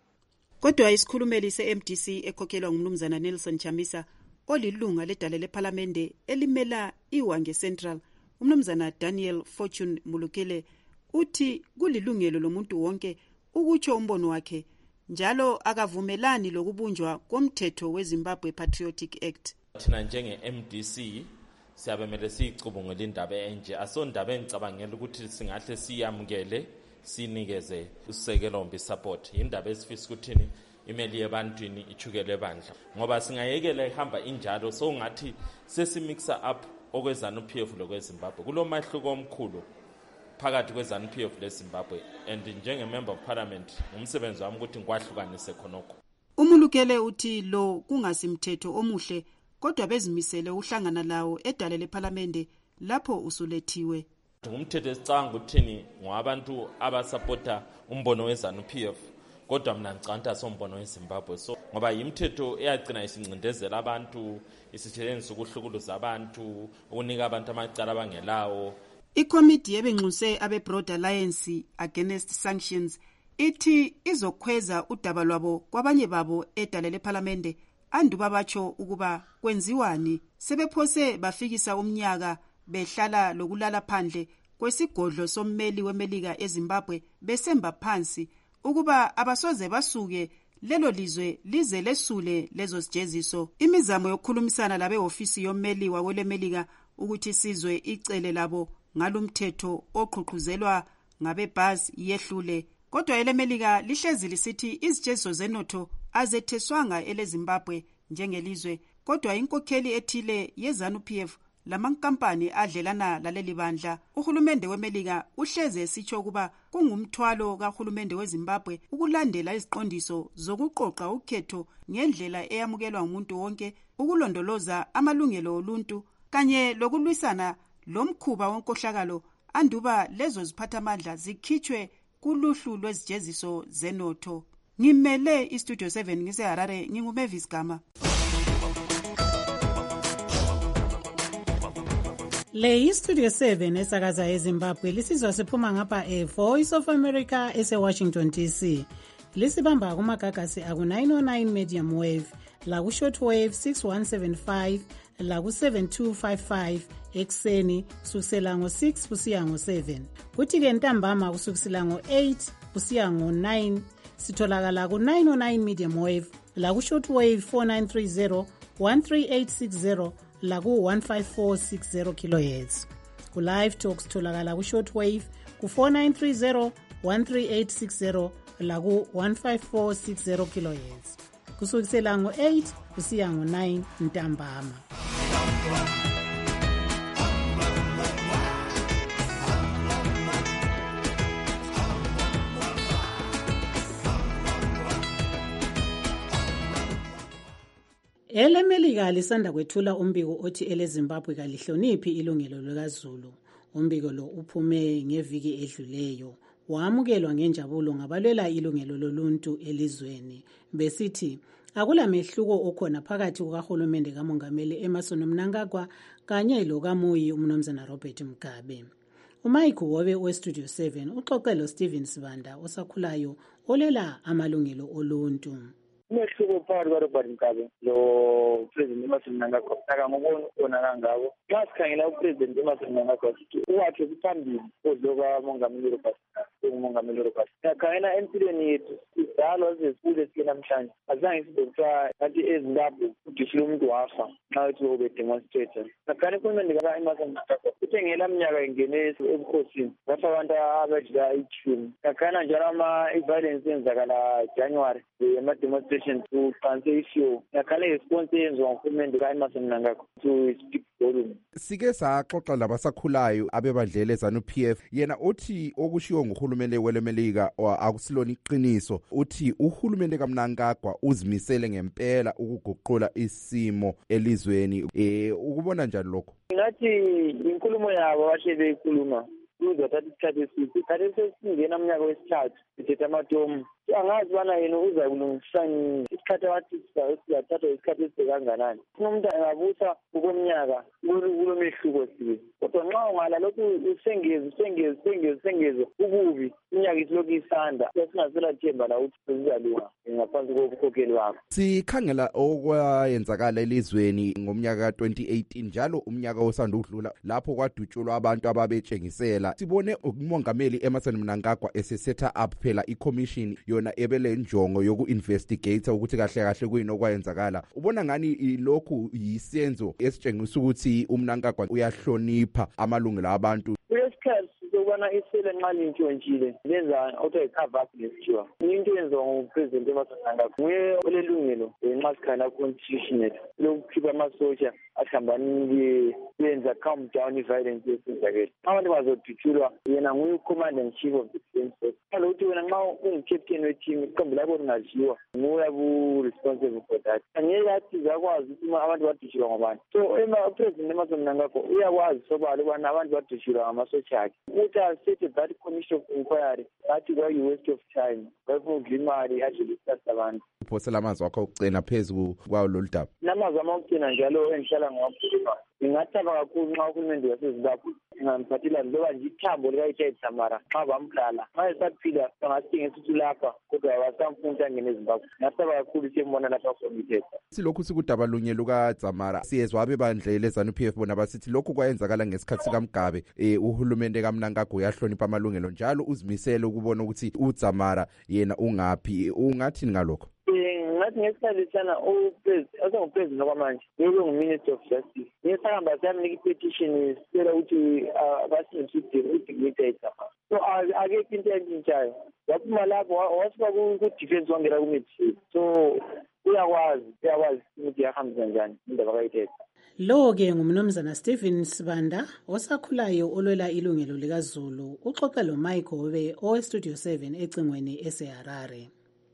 Kodwa isikhulumeli se-M D C ekhokhelwa ngumnumzana Nelson Chamisa olilunga ledale lephalamende elimela iWange Central umnumzana Daniel Fortune Mulukele uthi kulilungelo lomuntu wonke ukutsho umbono wakhe njalo akavumelani lokubunjwa komthetho weZimbabwe Patriotic Act. Thina njenge-M D C siyabemele siyicubungela indaba enje, asondaba engicabangela ukuthi singahle siyamukele sinikeze usekelo mbi support. Indaba esifisa ukuthini imeli yebantwini ichukele bandla ngoba singayekela ihamba injalo so ngathi sesimixa up okweZANU-P F lokweZimbabwe. Kulomahluko omkhulu phakathi kweZANU-P F leZimbabwe and njenge-member of parliament umsebenzi wami ukuthi ngikwahlukanise khonokho. Umulukele uthi lo kungasimthetho omuhle kodwa bezimisele uhlangana lawo edale lephalamende lapho usulethiwe. Umthetho esicanga ukuthini ngabantu abasupporta umbono weZANU-P F kodwa mina ngicanta sombono weZimbabwe so ngoba imthetho eyagcina isincindezela abantu isitshenzisa ukuhlukuluza abantu ukunika abantu amacala abangelawo. Ikomiti yebenxuse abe-Broad Alliance Against Sanctions ithi izokhweza udaba lwabo kwabanye babo edale lephalamende anduba batsho ukuba kwenziwani sebephose bafikisa umnyaka behlala lokulala phandle kwesigodlo sommeli wemelika eZimbabwe besemba phansi ukuba abasoze basuke lelo lizwe lize lesule lezo sijeziso. Imizamo yokukhulumisana labe ofisi yommeli wakwelemelika ukuthi sizwe icele labo ngalumthetho oqhuqhuzelwa ngabebhasi yehlule kodwa elemelika lihlezi lisithi izijeziso zenotho azetheswanga eleZimbabwe njengelizwe kodwa inkokheli ethile yeZANU-P F lamankampani adlelana laleli bandla. Uhulumende weMelika uhleze esitsho ukuba kungumthwalo kahulumende weZimbabwe ukulandela iziqondiso zokuqoqa ukhetho ngendlela eyamukelwa ngumuntu wonke, ukulondoloza amalungelo oluntu kanye lokulwisana lomkhuba wonkohlakalo anduba lezo ziphathamandla zikhitshwe kuluhlu lwezijeziso zenotho. Ngimele iStudio seven ngiseHarare, nginguMavis Gama. Le iStudio seven esakaza eZimbabwe lisizwa siphuma ngapha eVoice of America eseWashington D C. Lisibamba kumagagasi aku nine oh nine medium wave, la ku short wave six one seven five, la ku seven two five five ekseni kusukela ngo six kusiya ngo seven. Kuthi ke ntambama kusukela ngo eight kusiya ngo nine sitholakala ku nine oh nine medium wave, la ku short wave four nine three zero, one three eight six zero, la ku one five four six zero kilohertz. Ku live talk sitholakala ku short wave ku four nine three zero, one three eight six zero, la ku one five four six zero kilohertz. Kusukela ngo eight kusiya ngo nine ntambama. EleMelika lisanda kwethula umbiko othi eleZimbabwe kalihloniphi ilungelo likaZulu. Umbiko lo uphume ngeviki edluleyo, wamukelwa ngenjabulo ngabalwela ilungelo loluntu elizweni, besithi akula mehluko okhona phakathi kukahulumende kamongameli Emmerson Mnangagwa kanye lokamuyi umnumzana Robert Mugabe. uMike Wobe weStudio seven uxoxelo Steven Sibanda osakhulayo olela amalungelo oluntu. Umehluko phakathi kwaRobert Mugabe lo President Emmerson Mnangagwa akanguboni khona kangako. Xa sikhangela uPresident Emmerson Mnangagwa sithi uwakhe kuphambili ozoba mongameli Robert umongameli Robert. Sikhangela empilweni yethu sidalwa sesikhule sike namhlanje. Azange sibe kuthiwa athi eZimbabwe udishile umuntu wafa nxa ethi ube demonstrator. Sikhangela uhulumende ka-Emmerson Mnangagwa uthengela minyaka ingene ebukhosini bafa abantu abadlula ichumi. Sikhangela njalo ama-violence yenzakala January ama-demonstration kuqanse ishow. Sikhangela response yenziwa nguhulumende ka-Emmerson Mnangagwa to speak volume. Sike saxoxa labasakhulayo abebadlele ZANU-P F, yena uthi okushiwo nguhulumende weleMelika akusilona iqiniso. Uthi uhulumende kaMnangagwa uzimisele ngempela ukuguqula isimo elizweni. Eh ukubona njani lokho? Ngathi inkulumo yabo bahle beyikhuluma uzothatha isikhathi eside. Isikhathi sesingena umnyaka wesithathu sithethe amatomu. Angazi bana yena uza kulungisani isikhathi abathi sizathatha isikhathi eside kanganani. Umuntu angabusa ukweminyaka kulo mehluko sibe. Kodwa nxa ungala lokhu usengeze usengeze usengeze usengeze ububi iminyaka isilokhu isanda singasela themba la ukuthi sizalunga ngaphansi kokukhokheli wakho. Sikhangela okwayenzakala elizweni ngomnyaka ka twenty eighteen njalo umnyaka osanda ukudlula lapho kwadutshulwa abantu ababetshengisela. Sibone umongameli Emmerson Mnangagwa esesetha up phela i-commission yona ebele njongo yoku-investigate ukuthi kahle kahle kuyini okwayenzakala. Ubona ngani lokhu yisenzo esitshengisa ukuthi uMnangagwa uyahlonipha amalungelo abantu? Kulesikhathi sokubana isele nxa lintshontshile lenza auto cover up lesithiwa into yenziwa ngupresident Emmerson Mnangagwa nguye olelungelo nxa sikhangela constitution yethu lokukhipha amasotsha ahlambanile yenza calm down i-violence yesenzakele. Abantu bazodutshulwa yena nguye commander in chief of the defense force. Kalokuthi wena nxa ungicaptain weteam iqembu lakho lingadliwa nguye bu-responsible for that. Angeke athi zakwazi ukuthi abantu badutshulwa ngobani. So upresident Emmerson Mnangagwa uyakwazi sobala ukubana abantu badutshulwa ngamasotsha akhe. Uthi asethe that commission of inquiry athi kwayi-waste of time kwayifuna imali adlulisa abantu. Uphosela amazwi wakho okucina phezu kwawo lolu daba. Namazwi ami okucina njalo engihlala ngiwakhuluma ngingathaba kakhulu nxa uhulumende waseZimbabwe ingamphathela njengoba nje ithambo likaHichai Tamara nxa bamhlala nxa esaphila bangasithengisa ukuthi lapha kodwa abasamfuni ukuthi angene eZimbabwe. Ngingathaba kakhulu siyembona lapha komithetha. Silokhu sikudaba lunye lukaTamara siyezwa abebandlele ZANU-P F bona basithi lokhu kwayenzakala ngesikhathi sikaMgabe eh uhulumende kaMnangagwa uyahlonipha amalungelo njalo uzimisele ukubona ukuthi uTamara yena ungapi. Ungathini ngalokho? Ngathi ngesikhathi sana upresident okwamanje ube nguminister of justice. Ngesihamba sami nikipetition sicela ukuthi basinithide udignator Tamara. So akekho into entshintshayo. Waphuma lapho wasuka ku-defense wangena kumedicine. So uyakwazi uyakwazi ukuthi yahambisa njani indaba kayithetha. Lo-ke ngumnumzana Stephen Sibanda osakhulayo olwela ilungelo likaZulu uxoxe lo Mike Hobe owestudio seven ecingweni eseHarare.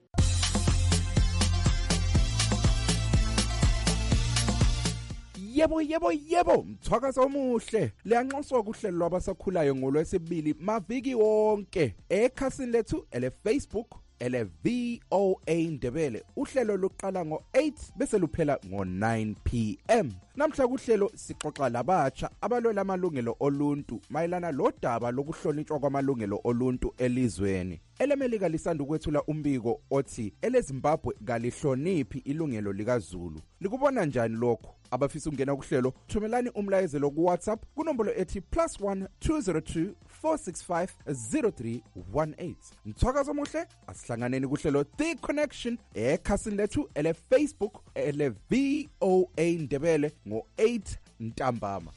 Yebo yebo yebo mthwakazo omuhle liyanxuswa kuhlelo lwabasakhulayo ngolwesibili maviki wonke ekhasini lethu ele Facebook ele V O A Ndebele uhlelo luqala ngo eight bese luphela ngo nine p m namhla kuhlelo sixoxa labatsha abalwela amalungelo oluntu mayelana lodaba lokuhlonitshwa kwamalungelo oluntu elizweni. EleMelika lisanda ukwethula umbiko othi eleZimbabwe kalihloniphi ilungelo likaZulu. Likubona njani lokho? Abafisa ukungena kuhlelo thumelani umlayezelo ku WhatsApp kunombolo ethi plus one two zero two four six five zero three one eight. Mthwakazo omuhle asihlanganeni kuhlelo The Connection ekhasini lethu ele Facebook ele V O A Ndebele ngo eight ntambama.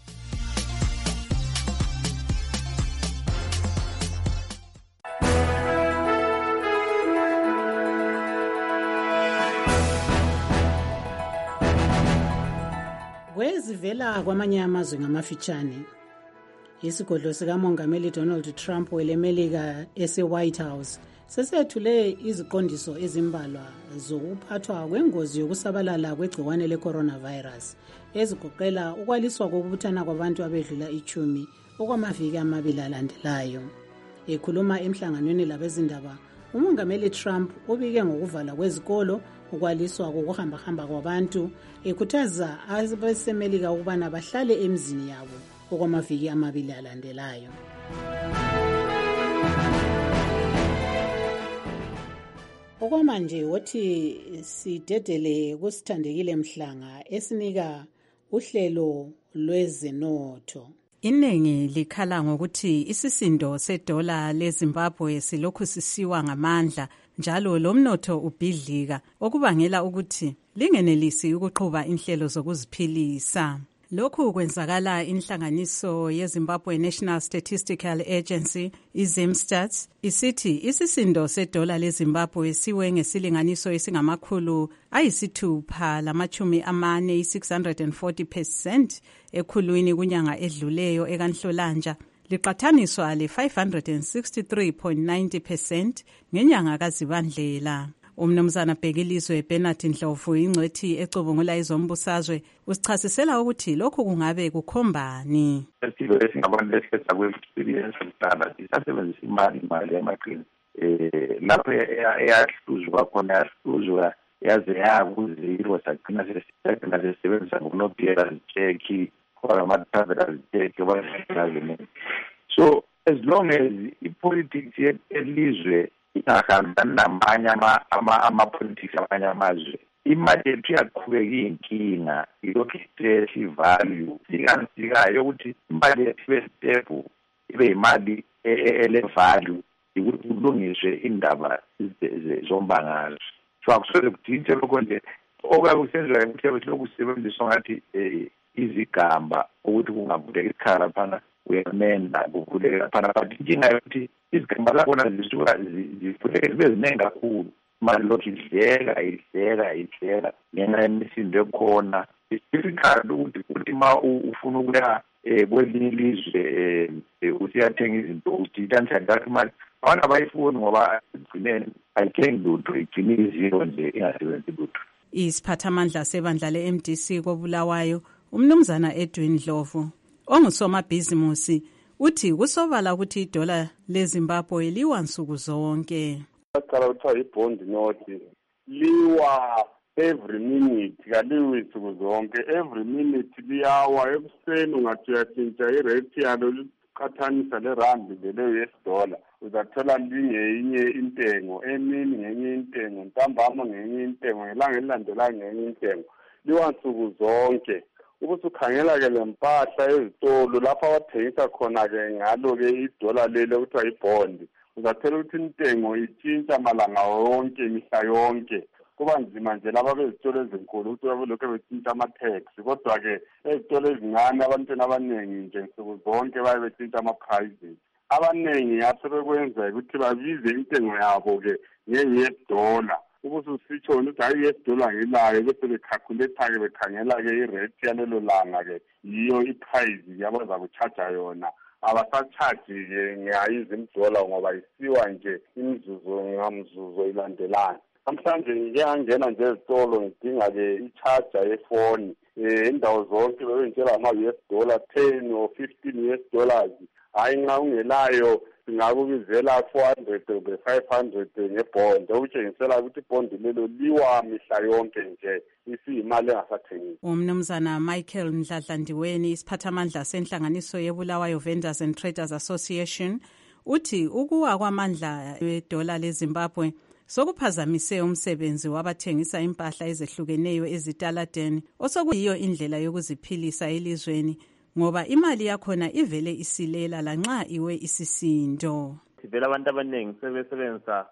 Kwezivela kwamanye amazwe ngamafitshane. Isigodlo sikaMongameli Donald Trump weleMelika ese-White House sesethule iziqondiso ezimbalwa zokuphathwa kwengozi yokusabalala kwegciwane le-coronavirus ezigoqela ukwaliswa kokubuthana kwabantu abedlula ichumi okwamaviki amabili alandelayo. Ekhuluma emhlanganweni labezindaba, uMongameli Trump ubike ngokuvala kwezikolo, ukwaliswa kokuhamba-hamba kwabantu, ekhuthaza abesemelika ukubana bahlale emzini yabo okwamaviki amabili alandelayo. Okwamanje wothi sidedele kusithandekile Mhlanga esinika uhlelo lwezenotho. Iningi likhala ngokuthi isisindo sedola leZimbabwe silokhu sisiwa ngamandla njalo lomnotho ubhidlika okubangela ukuthi lingenelisi ukuqhuba inhlelo zokuziphilisa. Lokhu kwenzakala inhlanganiso yeZimbabwe National Statistical Agency iZimStats isithi isisindo sedola leZimbabwe siwe ngesilinganiso esingamakhulu ayisithupha lamachumi amane i-six hundred forty percent ekhulwini kunyanga edluleyo ekanhlolanja liqathaniswa le-five hundred sixty-three point nine zero percent ngenyanga kaZibandlela. Umnumzana Bhekilizwe Bernard Ndlovu ingcwethi ecubungula izombusazwe usichasisela ukuthi lokhu kungabe kukhombani. Isilo esingabantu lesikhetha kwe-experience kuqala sisasebenzisa imali imali yamaqini eh lapho eyahluzwa khona yahluzwa yaze yakuziro sagcina sesisebenzisa sesebenzisa ngokunobhiyela zitsheki khona ama-travelers zitsheki bazimene. So as long as i-politics elizwe ingahambani namanye ama-politics amanye amazwe, imali yethu iyaqhubeka iyinkinga ilokhu isethi ivalue sikansikayo ukuthi imali yethu ibe stable ibe imali ele-value ukuthi kulungiswe indaba zombangazwe. So akusoze kudintshe lokho nje okabe kusenziwayo ukuthi lokhu kusebenziswa ngathi izigamba ukuthi kungavuleka isikhala phana uyamenda kuvuleka phana but inkinga yokuthi izigamba zakhona zisuka zivuleke zibe ziningi kakhulu imali lokhu idleka idleka idleka ngenxa yemisindo ekhona. Difficult ukuthi ukuthi ma ufuna ukuya kwelinye ilizwe usiyathenga izinto udintsha ngathi imali abantu abayifuni ngoba igcineni ayithengi lutho igcine iziro nje ingasebenzi lutho. Isiphathamandla sebandla le-M D C koBulawayo umnumzana Edwin Ndlovu ongusomabhizimusi uthi kusobala ukuthi idola leZimbabwe liwa nsuku zonke. Baqala ukuthiwa i-bond note liwa every minute kaliwi nsuku zonke, every minute liyawa. Ekuseni ungathi uyatshintsha irate yalo liqathanisa lerandi lele-U S dollar uzathola lingenye intengo, emini ngenye intengo, ntambama ngenye intengo, ngelanga elilandelayo ngenye intengo, liwa nsuku zonke. Ubusukhangela-ke le mpahla ezitolo lapho abathengisa khona-ke ngalo-ke idola lelo kuthiwa ibhondi, uzathola ukuthi intengo itshintsha malanga wonke mihla yonke. Kuba nzima nje laba bezitolo ezinkulu ukuthi babelokhu betshintsha ama-tax, kodwa-ke ezitolo ezincane abantwana abaningi nje nsuku zonke baye betshintsha ama-prices. Abaningi asebekwenza ukuthi babize intengo yabo-ke nge-U S dollar ubususitshona ukuthi hayi U S dollar ngilayo bese bekhakhuletha-ke bekhangela-ke irate yalelo langa-ke yiyo iprice abaza kuchaja yona. Abasachaji-ke ngayizimdola ngoba isiwa nje imzuzu ngamzuzu ilandelana. Namhlanje ngike ngangena nje ezitolo ngidinga-ke i-charger yefoni. Eh indawo zonke bebengitshela ama-U S dollar ten or fifteen U S dollars. Hayi nxa ungelayo singakubizela four hundred or five hundred ngebond. Okutshengisela ukuthi ibhondi lelo liwa mihla yonke nje isiyimali engasathengisi. Umnumzana Michael Mdladlandiweni, isiphathamandla senhlanganiso yeBulawayo Vendors and Traders Association, uthi ukuwa kwamandla wedola leZimbabwe sokuphazamise umsebenzi wabathengisa impahla ezehlukeneyo ezitaladeni osokuyiyo indlela yokuziphilisa elizweni ngoba imali yakhona ivele isilela lanxa iwe isisindo. Sivela abantu abaningi sebesebenzisa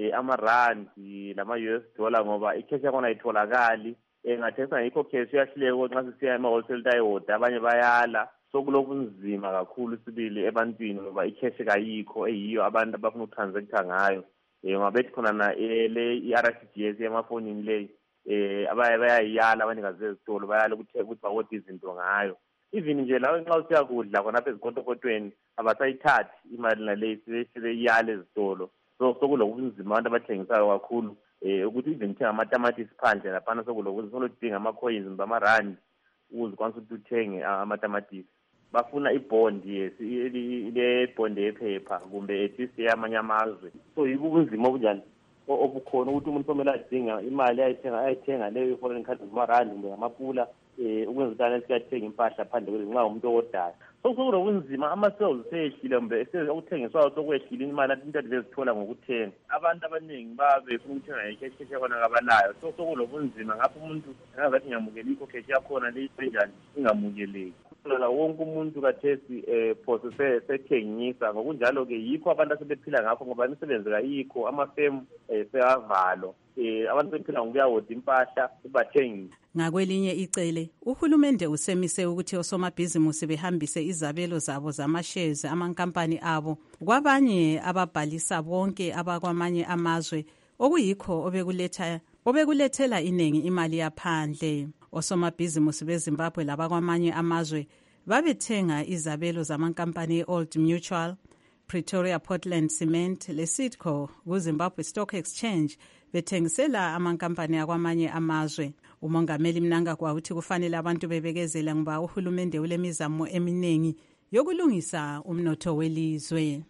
amarandi lama-U S dollar ngoba ikheshi yakhona ayitholakali. Engathengisa ngikho cash uyahluleka nxa sisiya ema-wholesale tayoda abanye bayala. Sokulokhu nzima kakhulu sibili ebantwini ngoba ikheshi kayikho eyiyo abantu abafuna ukutransacta ngayo. Ngoba bethi khona na le i-R T G S emafonini leyi eh abaye bayayala abanikazi bezitolo bayala ukuthi ukuthi bawoda izinto ngayo. Even nje lawo nxa usiya kudla khona apha ezikotokotweni abasayithathi imali naleyi sebeyiyala ezitolo. So sokulobunzima abantu abathengisayo kakhulu eh ukuthi even uthenga amatamatisi phandle laphana sokulokuthi solodinga ama-coins bama-rand ukuze ukwanise ukuthi uthenge amatamatisi. Bafuna ibond yes ile bond yephepha kumbe etisi yamanye amazwe. So yibo ubunzima obunjani obukhona ukuthi umuntu kumele adinga imali ayithenga ayithenga leyo foreign currency ngama-rand kumbe ngamapula eh ukwenza ukuthi siyathenga impahla phandle kwethu nxa umuntu owodayo. So sokulobunzima ama-sales seyehlile kumbe ukuthengiswayo sokwehlile imali into bezithola ngokuthenga. Abantu abaningi babefuna ukuthenga ikheshi yakhona kabalayo. So sokulobunzima ngapho umuntu engazathi ngiyamukelikho kheshi yakhona leyisenjani ingamukeleki. La wonke umuntu kathesi eh phose sethengisa ngokunjalo ke yikho abantu asebephila ngakho ngoba imisebenzi kayikho amafemu eh seyavalo eh abantu bephila ngokuyawoda impahla ubathengisa. Ngakwelinye icele uhulumende usemise ukuthi osomabhizimusi behambise izabelo zabo zama-shares amankampani abo kwabanye ababhalisa bonke abakwamanye amazwe okuyikho obekuletha obekulethela iningi imali yaphandle. Osomabhizimusi beZimbabwe labakwamanye amazwe babethenga izabelo zamankampani e-Old Mutual, Pretoria Portland Cement le-Sidco ku-Zimbabwe Stock Exchange bethengisela amankampani akwamanye amazwe. Umongameli Mnangagwa uthi kufanele abantu bebekezela ngoba uhulumende ulemizamo eminingi yokulungisa umnotho welizwe.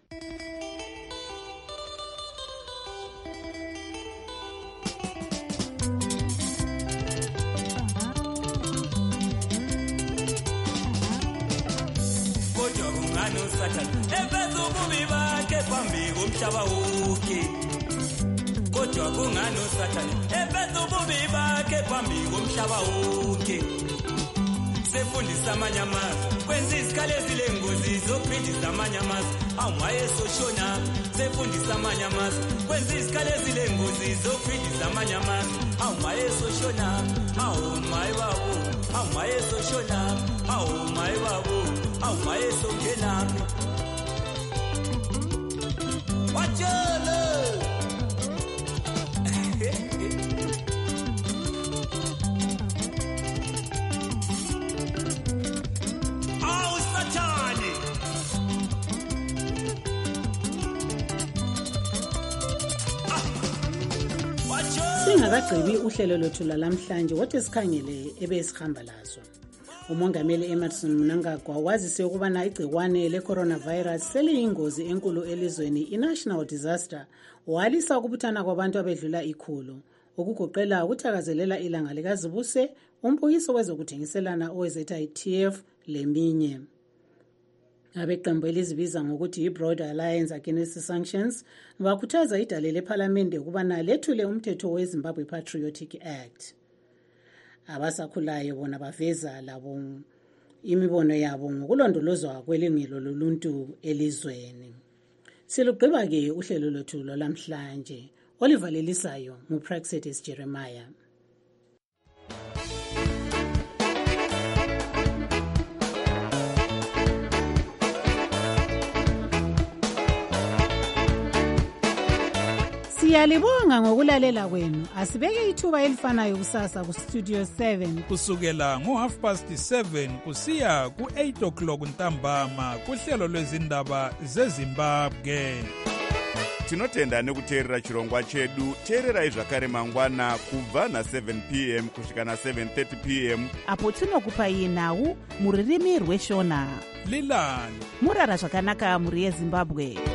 Kodwa kungani usathane ebetha ububi bakhe phambi komhlaba wonke sefundisa amanye amazwe kwenza izikhali ezilengozi zokuphindisa amanye amazwe awumaye soshona sefundisa amanye amazwe kwenza izikhali ezilengozi zokuphindisa amanye amazwe awumaye soshona awumaye babo awumaye soshona awumaye babo awumaye songenami wajele Singakagqibi uhlelo lwethu lalamhlanje wothi sikhangele ebesihamba lazo. Umongameli Emmerson Mnangagwa wazise ukubana igcikwane le-coronavirus seliyingozi enkulu elizweni i-national disaster walisa ukubuthana kwabantu abedlula ikhulu ukugoqela ukuthakazelela ilanga likazibuse umbukiso wezokuthengiselana owe-Z I T F leminye. Abeqembu elizibiza ngokuthi i-Broad Alliance Against Sanctions bakhuthaza idale lephalamende ukubana lethule umthetho weZimbabwe Patriotic Act. Abasakhulayo bona baveza labo imibono yabo ngokulondolozwa kwelungelo loluntu elizweni. Silugqiba ke uhlelo lwethu lwalamhlanje olivalelisayo nguPraxetis Jeremiah. Siyalibonga ngokulalela kwenu. Asibeke ithuba elifanayo kusasa kustudio seven. Kusukela ngo half past seven kusiya ku eight o'clock ntambama kuhlelo lwezindaba zeZimbabwe. Tinotenda nekuteerera chirongwa chedu. Teererai zvakare mangwana kubva na seven p m kusvika na seven thirty p m apo tinokupai nhau muririmi rweshona. Lilani murara zvakanaka muri yeZimbabwe.